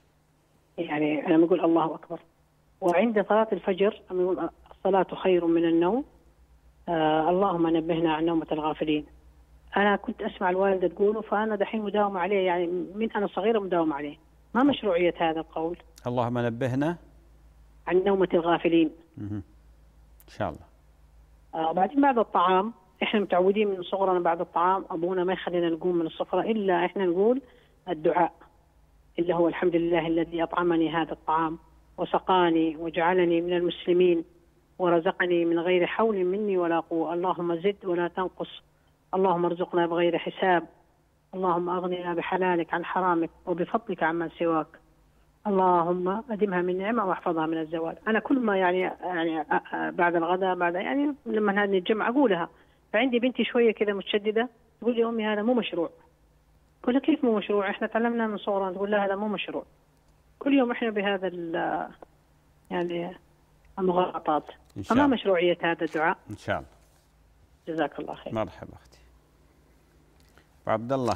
يعني أنا بقول الله أكبر. وعند صلاة الفجر أنا بقول الصلاة خير من النوم، آه اللهم نبهنا عن نومة الغافلين. أنا كنت أسمع الوالدة تقوله، فأنا دحين مداوم عليه، يعني من أنا صغيرة مداوم عليه. ما مشروعية هذا القول؟ اللهم نبهنا عن نومة الغافلين. إن شاء الله. آه بعدين بعد الطعام، إحنا متعودين من صغرنا بعد الطعام أبونا ما يخلينا نقوم من السفرة إلا إحنا نقول الدعاء اللي هو الحمد لله الذي أطعمني هذا الطعام وسقاني وجعلني من المسلمين ورزقني من غير حول مني ولا قوة، اللهم زد ولا تنقص، اللهم ارزقنا بغير حساب، اللهم أغننا بحلالك عن حرامك وبفضلك عمن سواك، اللهم أدمها من نعمة واحفظها من الزوال. أنا كل ما يعني يعني بعد الغداء بعد يعني لما هذه الجمعة أقولها. فعندي بنتي شوية كذا متشددة تقول لي أمي هذا مو مشروع. قل كيف مو مشروع؟ إحنا تعلمنا من صغرنا. تقول لا هذا مو مشروع. كل يوم إحنا بهذا يعني المغالطات. فما مشروعية هذا الدعاء؟ إن شاء الله. جزاك الله خير. مرحبا أختي. عبد الله.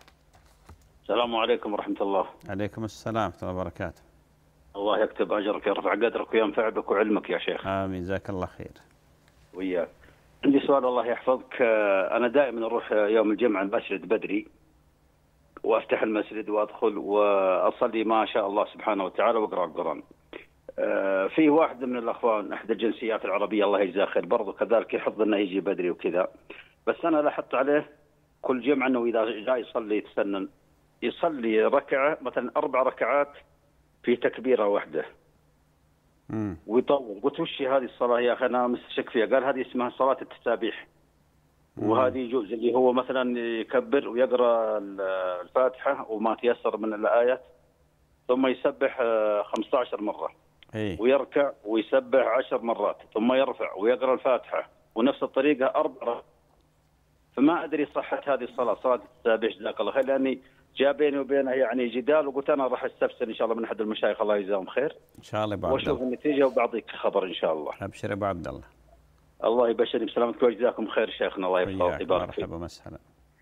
السلام عليكم ورحمة الله. عليكم السلام ورحمة الله وبركاته. الله يكتب أجرك ويرفع قدرك وينفع بك وعلمك يا شيخ. آمين جزاك الله خير. وياك. عندي سؤال الله يحفظك. أنا دائما أروح يوم الجمعة المسجد بدري وأفتح المسجد وأدخل وأصلي ما شاء الله سبحانه وتعالى وأقرأ القرآن. في واحد من الأخوان أحد الجنسيات العربية الله يجزاه خير برضه كذلك يحفظ أنه يجي بدري وكذا، بس أنا لاحظت عليه كل جمعة أنه إذا جاء يصلي يتسنن يصلي ركعة مثلا أربع ركعات في تكبيرة واحدة مم. ويطول. قلت وش هذه الصلاة يا أخي أنا مستشك فيها؟ قال هذه اسمها صلاة التسابيح. وهذه يجوز اللي هو مثلا يكبر ويقرأ الفاتحة وما تيسر من الآيات ثم يسبح خمسة عشر مرة إيه؟ ويركع ويسبح عشر مرات ثم يرفع ويقرأ الفاتحة ونفس الطريقة أربع. فما أدري صحة هذه الصلاة صلاة التسابيح جزاك الله خير، لأني جاء بيني وبينها يعني جدال وقلت أنا راح استفسر إن شاء الله من أحد المشايخ الله يجزاهم خير إن شاء الله. أبو وأشوف النتيجة وبعطيك خبر إن شاء الله. أبشر أبو عبد الله. الله يبشرني بسلامتك وجزاكم خير شيخنا الله يحفظك ويبارك فيك. مرحبا ومسهلا.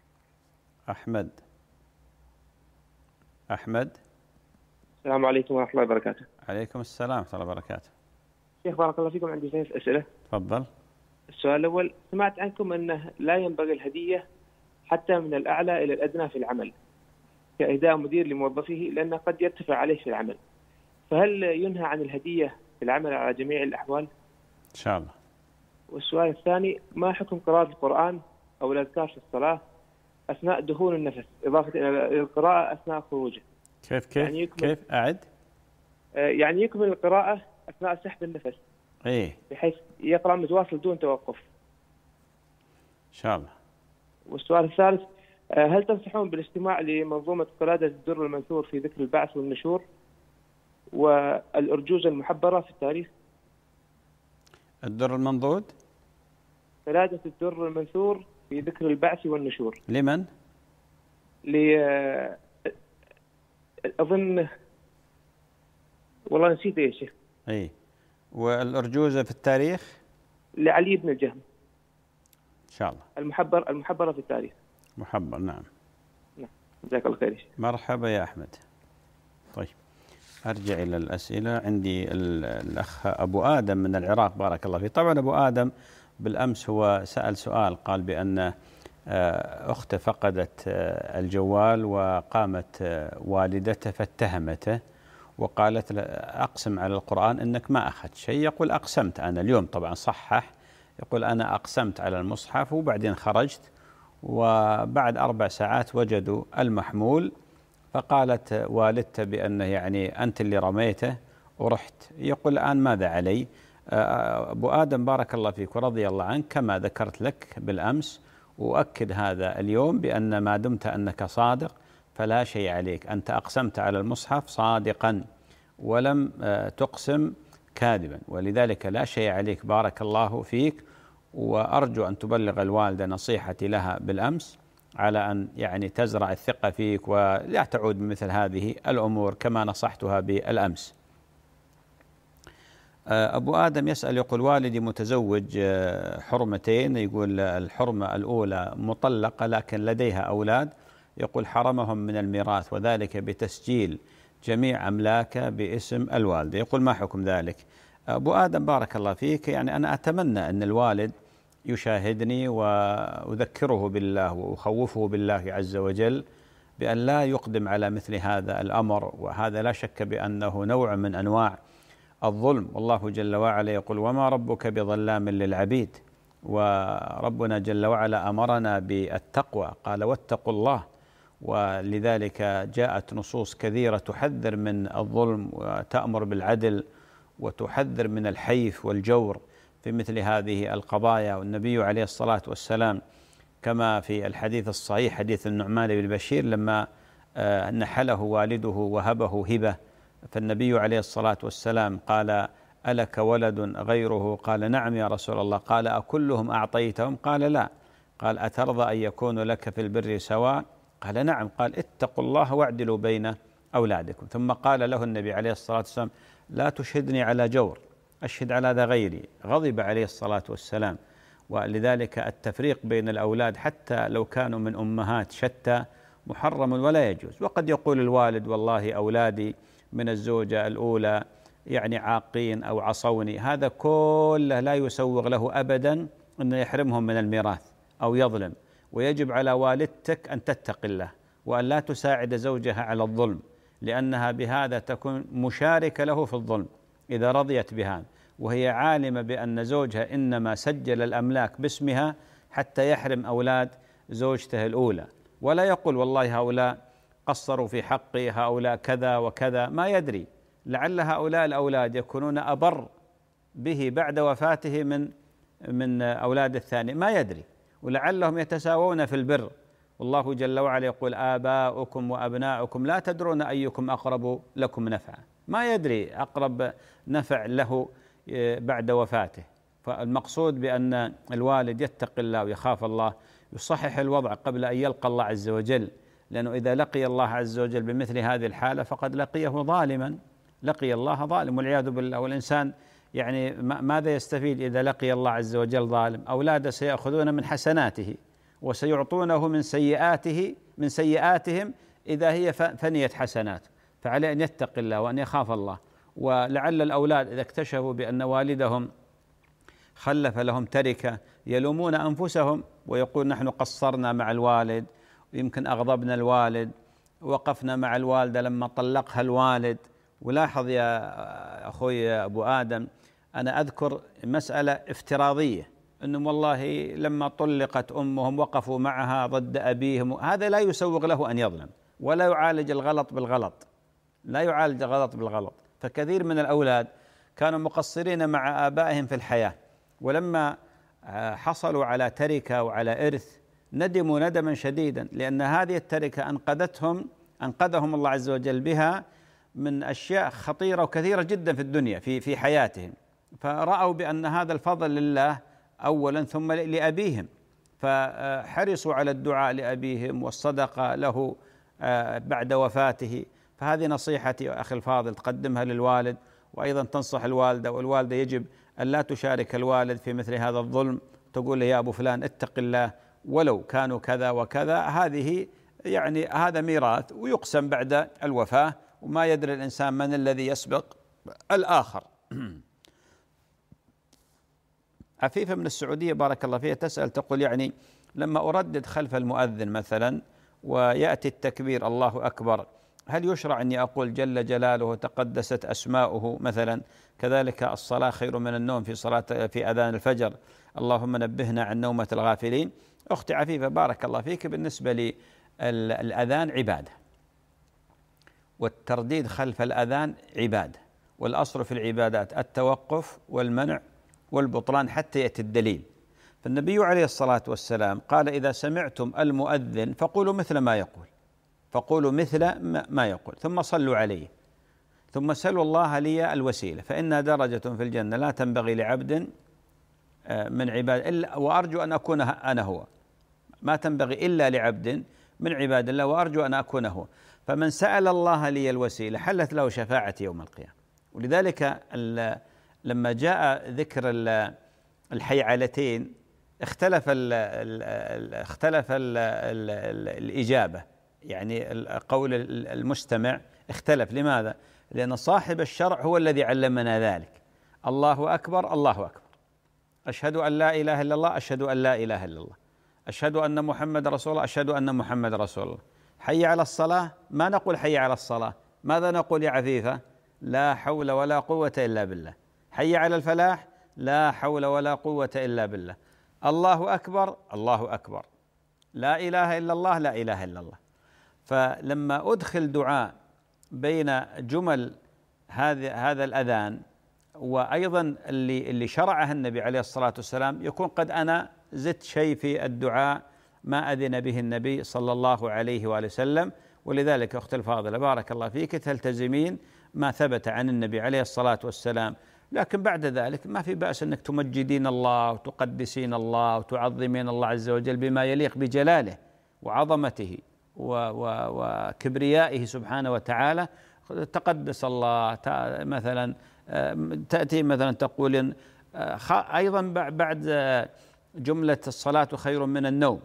أحمد. أحمد. السلام عليكم ورحمة الله وبركاته. عليكم السلام ورحمة الله وبركاته. شيخ بارك الله فيكم، عندي ثلاث أسئلة. تفضل. السؤال الأول، سمعت عنكم أنه لا ينبغي الهدية حتى من الأعلى إلى الأدنى في العمل كإهداء مدير لموظفه، لأنه قد يرتفع عليه في العمل، فهل ينهى عن الهدية في العمل على جميع الأحوال؟ إن شاء الله. والسؤال الثاني، ما حكم قراءة القرآن أو الأذكار في الصلاة أثناء دخول النفس إضافة إلى القراءة أثناء خروجه؟ كيف كيف يعني كيف أعد؟ يعني يكمل القراءة أثناء سحب النفس، إيه، بحيث يقرأ متواصل دون توقف. إن شاء الله. والسؤال الثالث، هل تنصحون بالاستماع لمنظومة قلادة الدر المنثور في ذكر البعث والنشور والأرجوزة المحبرة في التاريخ؟ الدر المنضود؟ قلادة الدر المنثور في ذكر البعث والنشور. لمن؟ ل أظن والله نسيت يا شيخ. إيه. والأرجوزة في التاريخ؟ لعلي بن الجهم. إن شاء الله. المحبر المحبرة في التاريخ. محبر، نعم. نعم، جزاك الله خير. مرحبا يا أحمد. طيب، أرجع إلى الأسئلة. عندي الأخ أبو آدم من العراق، بارك الله فيه. طبعا أبو آدم بالأمس هو سأل سؤال، قال بأن أخته فقدت الجوال وقامت والدته فاتهمته وقالت أقسم على القرآن أنك ما أخذت شيء. يقول أقسمت أنا اليوم، طبعا صحح، يقول أنا أقسمت على المصحف وبعدين خرجت، وبعد أربع ساعات وجدوا المحمول، فقالت والدته بأنه يعني أنت اللي رميته ورحت. يقول الآن ماذا علي؟ أبو آدم بارك الله فيك ورضي الله عنك، كما ذكرت لك بالأمس وأكد هذا اليوم، بأن ما دمت أنك صادق فلا شيء عليك. أنت أقسمت على المصحف صادقا ولم تقسم كاذبا، ولذلك لا شيء عليك. بارك الله فيك، وأرجو أن تبلغ الوالدة نصيحتي لها بالأمس على أن يعني تزرع الثقة فيك ولا تعود بمثل هذه الأمور كما نصحتها بالأمس. أبو آدم يسأل، يقول والدي متزوج حرمتين، يقول الحرمة الأولى مطلقة لكن لديها أولاد، يقول حرمهم من الميراث وذلك بتسجيل جميع أملاكه باسم الوالدة، يقول ما حكم ذلك؟ أبو آدم بارك الله فيك، يعني أنا أتمنى أن الوالد يشاهدني وأذكره بالله وأخوفه بالله عز وجل بأن لا يقدم على مثل هذا الأمر، وهذا لا شك بأنه نوع من أنواع الظلم. والله جل وعلا يقول وما ربك بظلام للعبيد، وربنا جل وعلا أمرنا بالتقوى، قال واتقوا الله، ولذلك جاءت نصوص كثيرة تحذر من الظلم وتأمر بالعدل وتحذر من الحيف والجور في مثل هذه القضايا. والنبي عليه الصلاة والسلام كما في الحديث الصحيح حديث النعمان بن بشير لما نحله والده وهبه هبة، فالنبي عليه الصلاة والسلام قال ألك ولد غيره؟ قال نعم يا رسول الله. قال أكلهم أعطيتهم؟ قال لا. قال أترضى أن يكون لك في البر سواء؟ قال نعم. قال اتقوا الله واعدلوا بين أولادكم. ثم قال له النبي عليه الصلاة والسلام لا تشهدني على جور، أشهد على ذا غيري. غضب عليه الصلاة والسلام. ولذلك التفريق بين الأولاد حتى لو كانوا من أمهات شتى محرم ولا يجوز. وقد يقول الوالد والله أولادي من الزوجة الأولى يعني عاقين أو عصوني، هذا كله لا يسوغ له أبدا أن يحرمهم من الميراث أو يظلم. ويجب على والدتك أن تتقي الله وأن لا تساعد زوجها على الظلم، لأنها بهذا تكون مشاركة له في الظلم إذا رضيت بهذا، وهي عالمة بأن زوجها إنما سجل الأملاك باسمها حتى يحرم أولاد زوجته الأولى، ولا يقول والله هؤلاء قصروا في حقي، هؤلاء كذا وكذا. ما يدري، لعل هؤلاء الأولاد يكونون أبر به بعد وفاته من من أولاد الثاني، ما يدري، ولعلهم يتساوون في البر. والله جل وعلا يقول آباؤكم وأبناؤكم لا تدرون أيكم أقرب لكم نفعا، ما يدري أقرب نفع له بعد وفاته. فالمقصود بأن الوالد يتقي الله ويخاف الله، يصحح الوضع قبل أن يلقى الله عز وجل، لأنه إذا لقي الله عز وجل بمثل هذه الحالة فقد لقيه ظالما، لقي الله ظالم والعياذ بالله. والإنسان يعني ماذا يستفيد إذا لقي الله عز وجل ظالم؟ أولاده سيأخذون من حسناته وسيعطونه من سيئاته من سيئاتهم إذا هي فنيت حسنات. فعليه أن يتقي الله وأن يخاف الله ولعل الأولاد إذا اكتشفوا بأن والدهم خلف لهم تركة يلومون أنفسهم ويقول نحن قصرنا مع الوالد، ويمكن أغضبنا الوالد، وقفنا مع الوالدة لما طلقها الوالد. ولاحظ يا أخوي أبو آدم، أنا أذكر مسألة افتراضية، أنهم والله لما طلقت أمهم وقفوا معها ضد أبيهم. هذا لا يسوغ له أن يظلم، ولا يعالج الغلط بالغلط، لا يعالج الغلط بالغلط. فكثير من الأولاد كانوا مقصرين مع آبائهم في الحياة، ولما حصلوا على تركة وعلى إرث ندموا ندما شديدا، لأن هذه التركة أنقذتهم أنقذهم الله عز وجل بها من أشياء خطيرة وكثيرة جدا في الدنيا في في حياتهم، فرأوا بأن هذا الفضل لله أولا ثم لأبيهم، فحرصوا على الدعاء لأبيهم والصدقة له بعد وفاته. فهذه نصيحتي أخي الفاضل تقدمها للوالد، وأيضا تنصح الوالدة، والوالدة يجب أن لا تشارك الوالد في مثل هذا الظلم، تقول له يا أبو فلان اتق الله ولو كانوا كذا وكذا. هذه يعني هذا ميراث ويقسم بعد الوفاة، وما يدري الإنسان من الذي يسبق الآخر. عفيفة من السعودية بارك الله فيها تسأل تقول يعني لما أردد خلف المؤذن مثلا ويأتي التكبير الله أكبر، هل يشرع أني أقول جل جلاله تقدست أسماؤه مثلا؟ كذلك الصلاة خير من النوم في صلاة في أذان الفجر، اللهم نبهنا عن نومة الغافلين. أختي عفيفة بارك الله فيك، بالنسبة للأذان عبادة، والترديد خلف الأذان عبادة، والأصل في العبادات التوقف والمنع والبطلان حتى يأتي الدليل. فالنبي عليه الصلاة والسلام قال إذا سمعتم المؤذن فقولوا مثل ما يقول، فقولوا مثل ما يقول ثم صلوا عليه، ثم سلوا الله لي الوسيلة فإنها درجة في الجنة لا تنبغي لعبد من عباد إلا، وأرجو أن أكون أنا هو، ما تنبغي إلا لعبد من عباد الله وأرجو أن أكون هو. فمن سأل الله لي الوسيلة حلت له شفاعتي يوم القيامة. ولذلك لما جاء ذكر الحيعلتين اختلف ال ال اختلف ال ال الإجابة، يعني قول المستمع اختلف. لماذا؟ لأن صاحب الشرع هو الذي علمنا ذلك. الله أكبر الله أكبر، أشهد أن لا إله إلا الله أشهد أن لا إله إلا الله، أشهد أن محمد رسول الله أشهد أن محمد رسول الله. حي على الصلاة ما نقول حي على الصلاة، ماذا نقول يا عفيفة؟ لا حول ولا قوة إلا بالله. حي على الفلاح لا حول ولا قوة إلا بالله. الله أكبر الله أكبر، لا إله إلا الله لا إله إلا الله. فلما أدخل دعاء بين جمل هذا هذا الأذان وأيضا اللي اللي شرعه النبي عليه الصلاة والسلام، يكون قد أنا زدت شيء في الدعاء ما أذن به النبي صلى الله عليه وآله وسلم. ولذلك أختي الفاضلة بارك الله فيك تلتزمين ما ثبت عن النبي عليه الصلاة والسلام، لكن بعد ذلك ما في بأس أنك تمجدين الله وتقدسين الله وتعظمين الله عز وجل بما يليق بجلاله وعظمته وكبريائه سبحانه وتعالى. تقدس الله مثلا، تأتي مثلا تقول أيضا بعد جملة الصلاة خير من النوم،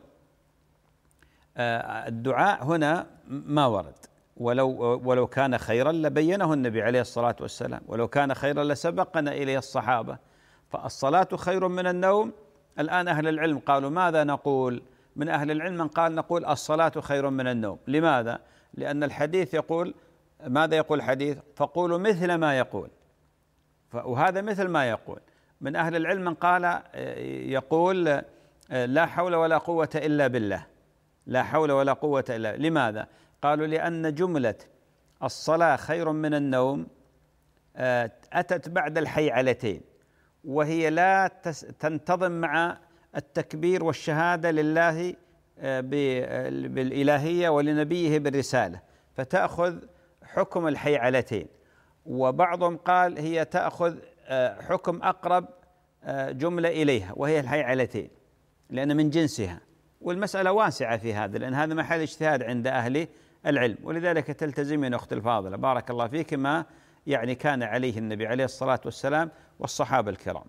الدعاء هنا ما ورد، ولو ولو كان خيرا لبينه النبي عليه الصلاة والسلام، ولو كان خيرا لسبقنا إليه الصحابة. فالصلاة خير من النوم. الآن أهل العلم قالوا ماذا نقول؟ من أهل العلم من قال نقول الصلاة خير من النوم. لماذا؟ لأن الحديث يقول ماذا يقول الحديث؟ فقولوا مثل ما يقول، وهذا مثل ما يقول. من أهل العلم من قال يقول لا حول ولا قوة إلا بالله، لا حول ولا قوة إلا. لماذا؟ قالوا لأن جملة الصلاة خير من النوم أتت بعد الحيعلتين، وهي لا تنتظم مع التكبير والشهادة لله بالإلهية ولنبيه بالرسالة، فتأخذ حكم الحيعلتين. وبعضهم قال هي تأخذ حكم أقرب جملة إليها وهي الحيعلتين لأن من جنسها. والمسألة واسعة في هذا، لأن هذا محل اجتهاد عند أهل العلم. ولذلك تلتزمين أخت الفاضلة بارك الله فيك ما يعني كان عليه النبي عليه الصلاة والسلام والصحابة الكرام.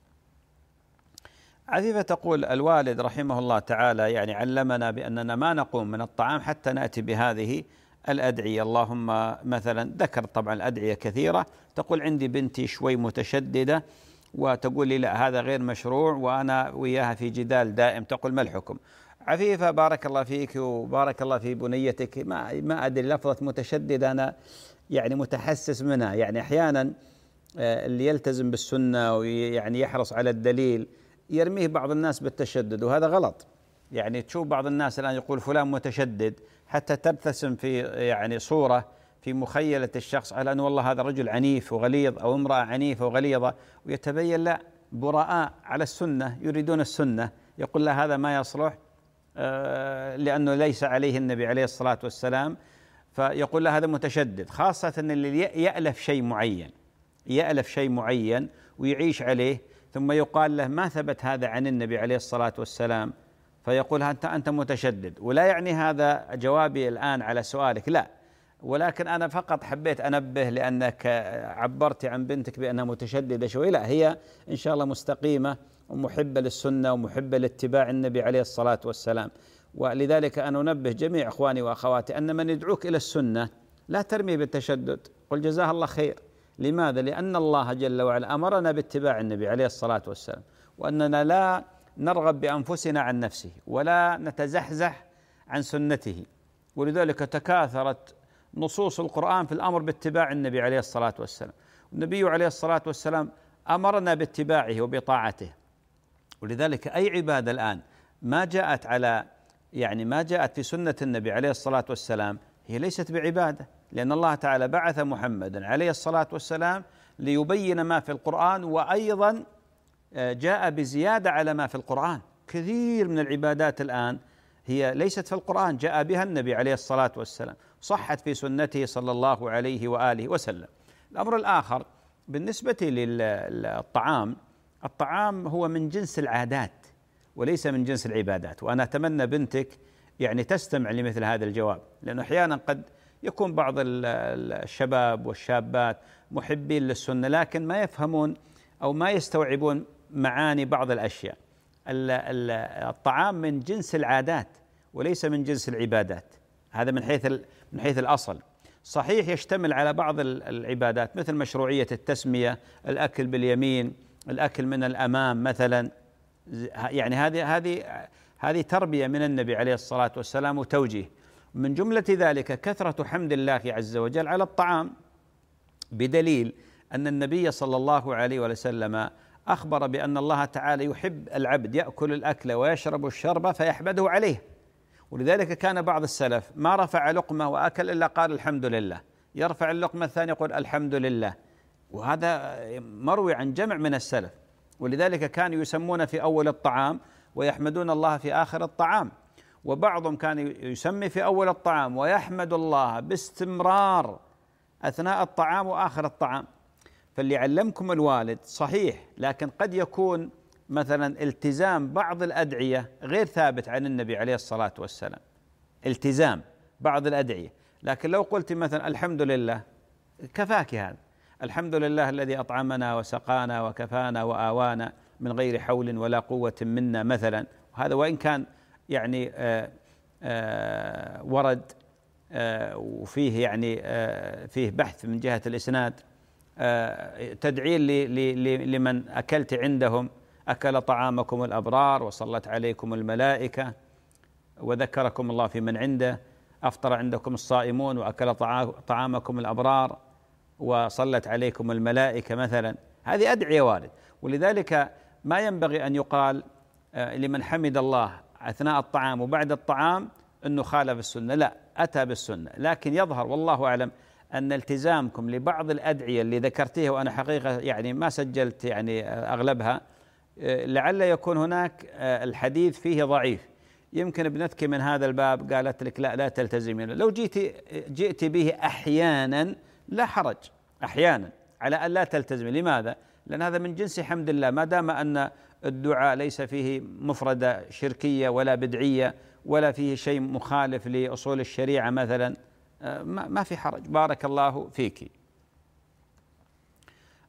عفيفة تقول الوالد رحمه الله تعالى يعني علمنا بأننا ما نقوم من الطعام حتى نأتي بهذه الأدعية. اللهم مثلا ذكر طبعا الأدعية كثيرة، تقول عندي بنتي شوي متشددة وتقول لي لا هذا غير مشروع وأنا وياها في جدال دائم، تقول ما الحكم؟ عفيفة بارك الله فيك وبارك الله في بنيتك، ما ما أدري لفظة متشدد أنا يعني متحسس منها. يعني أحيانا اللي يلتزم بالسنة ويعني يحرص على الدليل يرميه بعض الناس بالتشدد، وهذا غلط. يعني تشوف بعض الناس الآن يقول فلان متشدد حتى ترتسم في يعني صورة في مخيلة الشخص على أن والله هذا رجل عنيف وغليظ أو امرأة عنيفة وغليظة، ويتبين لا، براء على السنة يريدون السنة، يقول لا هذا ما يصلح لأنه ليس عليه النبي عليه الصلاة والسلام، فيقول له هذا متشدد. خاصة أن اللي يألف شيء معين يألف شيء معين ويعيش عليه ثم يقال له ما ثبت هذا عن النبي عليه الصلاة والسلام، فيقول أنت أنت متشدد. ولا يعني هذا جوابي الآن على سؤالك، لا، ولكن أنا فقط حبيت أنبه لأنك عبرت عن بنتك بأنها متشددة شوي، لا هي إن شاء الله مستقيمة ومحبة للسنة ومحبة لاتباع النبي عليه الصلاة والسلام. ولذلك أنا أنبه جميع إخواني وأخواتي أن من يدعوك إلى السنة لا ترمي بالتشدد، قل جزاه الله خير. لماذا؟ لأن الله جل وعلا أمرنا باتباع النبي عليه الصلاة والسلام، وأننا لا نرغب بأنفسنا عن نفسه ولا نتزحزح عن سنته، ولذلك تكاثرت نصوص القرآن في الأمر باتباع النبي عليه الصلاة والسلام. النبي عليه الصلاة والسلام أمرنا باتباعه وبطاعته، ولذلك أي عبادة الآن ما جاءت على يعني ما جاءت في سنة النبي عليه الصلاة والسلام هي ليست بعبادة، لأن الله تعالى بعث محمدا عليه الصلاة والسلام ليبين ما في القرآن، وأيضا جاء بزيادة على ما في القرآن. كثير من العبادات الآن هي ليست في القرآن، جاء بها النبي عليه الصلاة والسلام، صحت في سنته صلى الله عليه وآله وسلم. الأمر الآخر بالنسبة للطعام، الطعام هو من جنس العادات وليس من جنس العبادات، وأنا أتمنى بنتك يعني تستمع لمثل هذا الجواب، لأنه أحيانا قد يكون بعض الشباب والشابات محبين للسنة لكن ما يفهمون أو ما يستوعبون معاني بعض الأشياء. الطعام من جنس العادات وليس من جنس العبادات، هذا من حيث من حيث الأصل. صحيح يشتمل على بعض العبادات مثل مشروعية التسمية، الأكل باليمين، الأكل من الأمام مثلا، يعني هذه هذه هذه تربية من النبي عليه الصلاة والسلام وتوجيه. من جملة ذلك كثرة حمد الله عز وجل على الطعام، بدليل أن النبي صلى الله عليه وسلم أخبر بأن الله تعالى يحب العبد يأكل الأكل ويشرب الشرب فيحمده عليه، ولذلك كان بعض السلف ما رفع لقمة وأكل إلا قال الحمد لله، يرفع اللقمة الثانية يقول الحمد لله، وهذا مروي عن جمع من السلف. ولذلك كانوا يسمون في أول الطعام ويحمدون الله في آخر الطعام، وبعضهم كان يسمي في أول الطعام ويحمد الله باستمرار أثناء الطعام وآخر الطعام. فاللي علمكم الوالد صحيح، لكن قد يكون مثلا التزام بعض الأدعية غير ثابت عن النبي عليه الصلاة والسلام، التزام بعض الأدعية، لكن لو قلت مثلا الحمد لله كفاك هذا، الحمد لله الذي أطعمنا وسقانا وكفانا وآوانا من غير حول ولا قوة منا مثلا، وهذا وإن كان يعني آآ آآ ورد وفيه يعني فيه بحث من جهة الإسناد، تدعي لمن أكلت عندهم أكل طعامكم الأبرار وصلت عليكم الملائكة وذكركم الله في من عنده، أفطر عندكم الصائمون وأكل طعامكم الأبرار وصلت عليكم الملائكة مثلا. هذه أدعية وارد، ولذلك ما ينبغي أن يقال لمن حمد الله أثناء الطعام وبعد الطعام أنه خالف السنة، لا، أتى بالسنة. لكن يظهر والله أعلم أن التزامكم لبعض الأدعية اللي ذكرتيها، وأنا حقيقة يعني ما سجلت يعني أغلبها، لعل يكون هناك الحديث فيه ضعيف، يمكن ابنتك من هذا الباب قالت لك لا لا تلتزمين، لو جيت جئت به أحيانا لا حرج، أحيانا على أن لا تلتزمي. لماذا؟ لأن هذا من جنس حمد الله، ما دام أن الدعاء ليس فيه مفردة شركية ولا بدعية ولا فيه شيء مخالف لأصول الشريعة مثلا، ما في حرج. بارك الله فيك.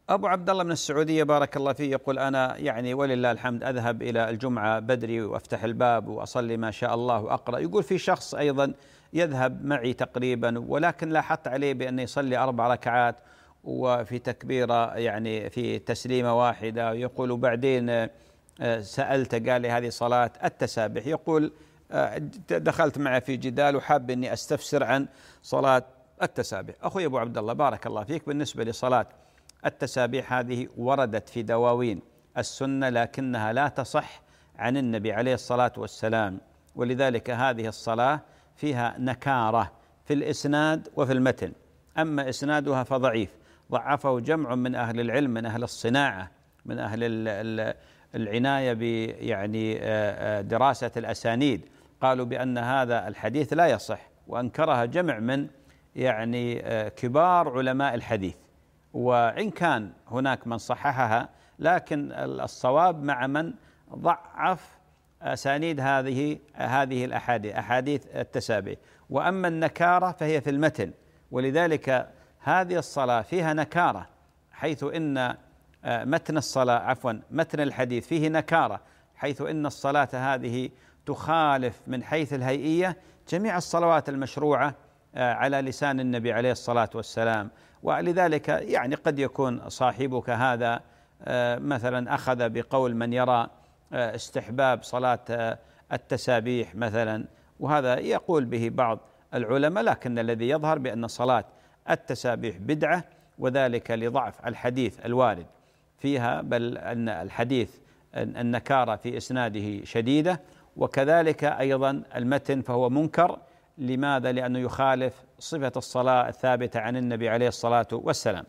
أبو عبد الله من السعودية بارك الله فيه يقول أنا يعني ولله الحمد أذهب إلى الجمعة بدري وأفتح الباب وأصلي ما شاء الله وأقرأ. يقول في شخص أيضا يذهب معي تقريبا ولكن لاحظت عليه بأنه يصلي أربع ركعات وفي تكبيرة يعني في تسليمة واحدة. يقول وبعدين سألت قال لي هذه صلاة التسابيح. يقول دخلت معه في جدال وحاب أني أستفسر عن صلاة التسابيح. أخوي أبو عبد الله بارك الله فيك، بالنسبة لصلاة التسابيح هذه وردت في دواوين السنة لكنها لا تصح عن النبي عليه الصلاة والسلام، ولذلك هذه الصلاة فيها نكارة في الإسناد وفي المتن. أما إسنادها فضعيف، ضعفه جمع من أهل العلم من أهل الصناعة من أهل العناية ب يعني دراسة الأسانيد، قالوا بأن هذا الحديث لا يصح، وأنكرها جمع من يعني كبار علماء الحديث. وإن كان هناك من صححها لكن الصواب مع من ضعف أسانيد هذه هذه الأحاديث أحاديث التسابيح. وأما النكارة فهي في المتن، ولذلك هذه الصلاة فيها نكارة، حيث إن متن الصلاة عفوا متن الحديث فيه نكارة، حيث إن الصلاة هذه تخالف من حيث الهيئية جميع الصلوات المشروعة على لسان النبي عليه الصلاة والسلام. ولذلك يعني قد يكون صاحبك هذا مثلا أخذ بقول من يرى استحباب صلاة التسابيح مثلا، وهذا يقول به بعض العلماء، لكن الذي يظهر بأن صلاة التسابيح بدعة، وذلك لضعف الحديث الوارد فيها، بل أن الحديث النكارة في إسناده شديدة، وكذلك أيضا المتن فهو منكر. لماذا؟ لأنه يخالف صفة الصلاة الثابتة عن النبي عليه الصلاة والسلام.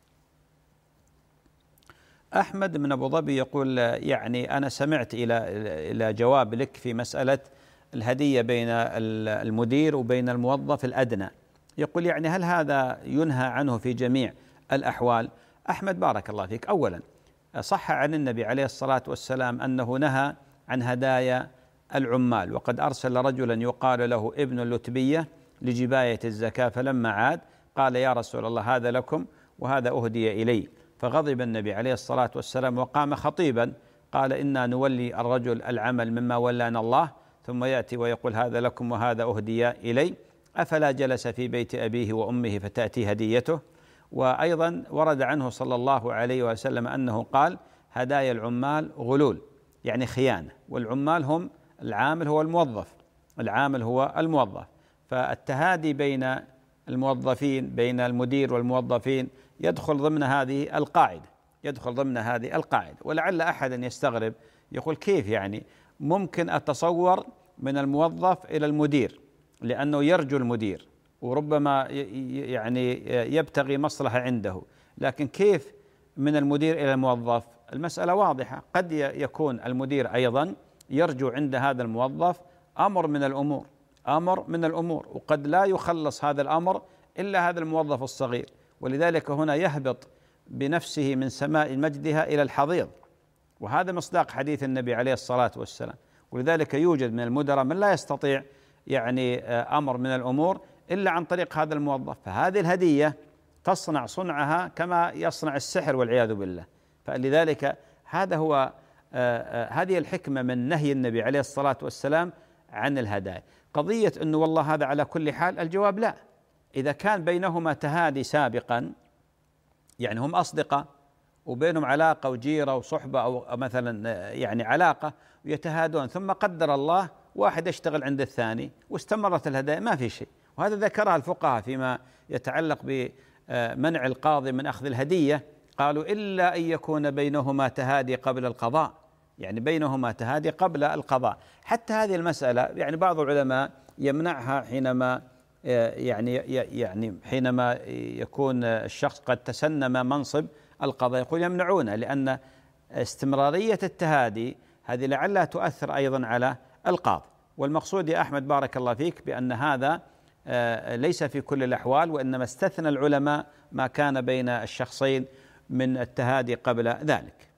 أحمد من أبو ظبي يقول يعني أنا سمعت إلى إلى جواب لك في مسألة الهدية بين المدير وبين الموظف الأدنى. يقول يعني هل هذا ينهى عنه في جميع الأحوال؟ أحمد بارك الله فيك، أولا صح عن النبي عليه الصلاة والسلام أنه نهى عن هدايا العمال، وقد أرسل رجلا يقال له ابن اللتبية لجباية الزكاة، فلما عاد قال يا رسول الله هذا لكم وهذا أهدي إلي، فغضب النبي عليه الصلاة والسلام وقام خطيبا قال إنا نولي الرجل العمل مما ولانا الله، ثم يأتي ويقول هذا لكم وهذا أهدي إلي، أفلا جلس في بيت أبيه وأمه فتأتي هديته. وأيضا ورد عنه صلى الله عليه وسلم أنه قال هدايا العمال غلول، يعني خيانة، والعمال هم العامل هو الموظف العامل هو الموظف فالتهادي بين الموظفين بين المدير والموظفين يدخل ضمن هذه القاعدة يدخل ضمن هذه القاعدة. ولعل أحدا يستغرب يقول كيف يعني ممكن أتصور من الموظف إلى المدير، لأنه يرجو المدير وربما يعني يبتغي مصلحة عنده، لكن كيف من المدير إلى الموظف؟ المسألة واضحة. قد يكون المدير أيضا يرجو عند هذا الموظف أمر من الأمور أمر من الأمور وقد لا يخلص هذا الأمر إلا هذا الموظف الصغير، ولذلك هنا يهبط بنفسه من سماء مجدها إلى الحضيض، وهذا مصداق حديث النبي عليه الصلاة والسلام. ولذلك يوجد من المدراء من لا يستطيع يعني أمر من الأمور إلا عن طريق هذا الموظف، فهذه الهدية تصنع صنعها كما يصنع السحر والعياذ بالله. فلذلك هذا هو آه آه هذه الحكمة من نهي النبي عليه الصلاة والسلام عن الهدايا. قضية أنه والله هذا على كل حال، الجواب لا. إذا كان بينهما تهادي سابقا، يعني هم أصدقاء وبينهم علاقة وجيرة وصحبة أو مثلا يعني علاقة ويتهادون، ثم قدر الله واحد يشتغل عند الثاني واستمرت الهدايا، ما في شيء. وهذا ذكرها الفقهاء فيما يتعلق بمنع القاضي من أخذ الهدية، قالوا إلا أن يكون بينهما تهادي قبل القضاء، يعني بينهما تهادي قبل القضاء. حتى هذه المسألة يعني بعض العلماء يمنعها حينما يعني يعني حينما يكون الشخص قد تسنم منصب القضاء، يقول يمنعونه، لأن استمرارية التهادي هذه لعلها تؤثر أيضا على القاضي. والمقصود يا أحمد بارك الله فيك بأن هذا ليس في كل الأحوال، وإنما استثنى العلماء ما كان بين الشخصين من التهادي قبل ذلك.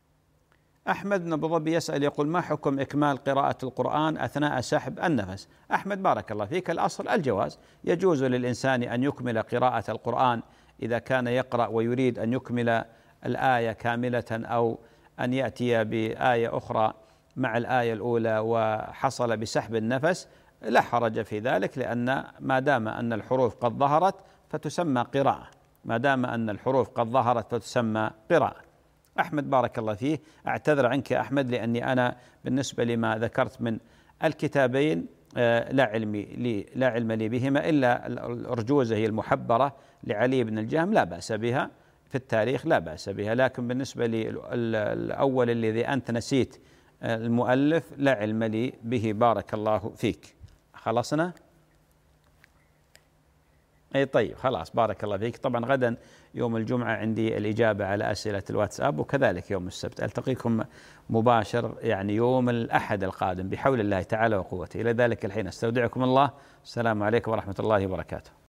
أحمد بن أبو ظبي يسأل يقول ما حكم إكمال قراءة القرآن أثناء سحب النفس؟ أحمد بارك الله فيك، الأصل الجواز، يجوز للإنسان أن يكمل قراءة القرآن إذا كان يقرأ ويريد أن يكمل الآية كاملة أو أن يأتي بآية أخرى مع الآية الأولى وحصل بسحب النفس، لا حرج في ذلك، لأن ما دام أن الحروف قد ظهرت فتسمى قراءة، ما دام أن الحروف قد ظهرت فتسمى قراءة. أحمد بارك الله فيه، أعتذر عنك يا أحمد لأني أنا بالنسبة لما ذكرت من الكتابين لا علمي لي لا علم لي بهما، إلا الأرجوزة هي المحبرة لعلي بن الجهم لا بأس بها في التاريخ، لا بأس بها، لكن بالنسبة لي الأول الذي أنت نسيت المؤلف لا علم لي به. بارك الله فيك. خلصنا؟ اي طيب خلاص بارك الله فيك. طبعا غدا يوم الجمعة عندي الإجابة على أسئلة الواتساب، وكذلك يوم السبت. ألتقيكم مباشر يعني يوم الأحد القادم بحول الله تعالى وقوته. إلى ذلك الحين استودعكم الله، السلام عليكم ورحمة الله وبركاته.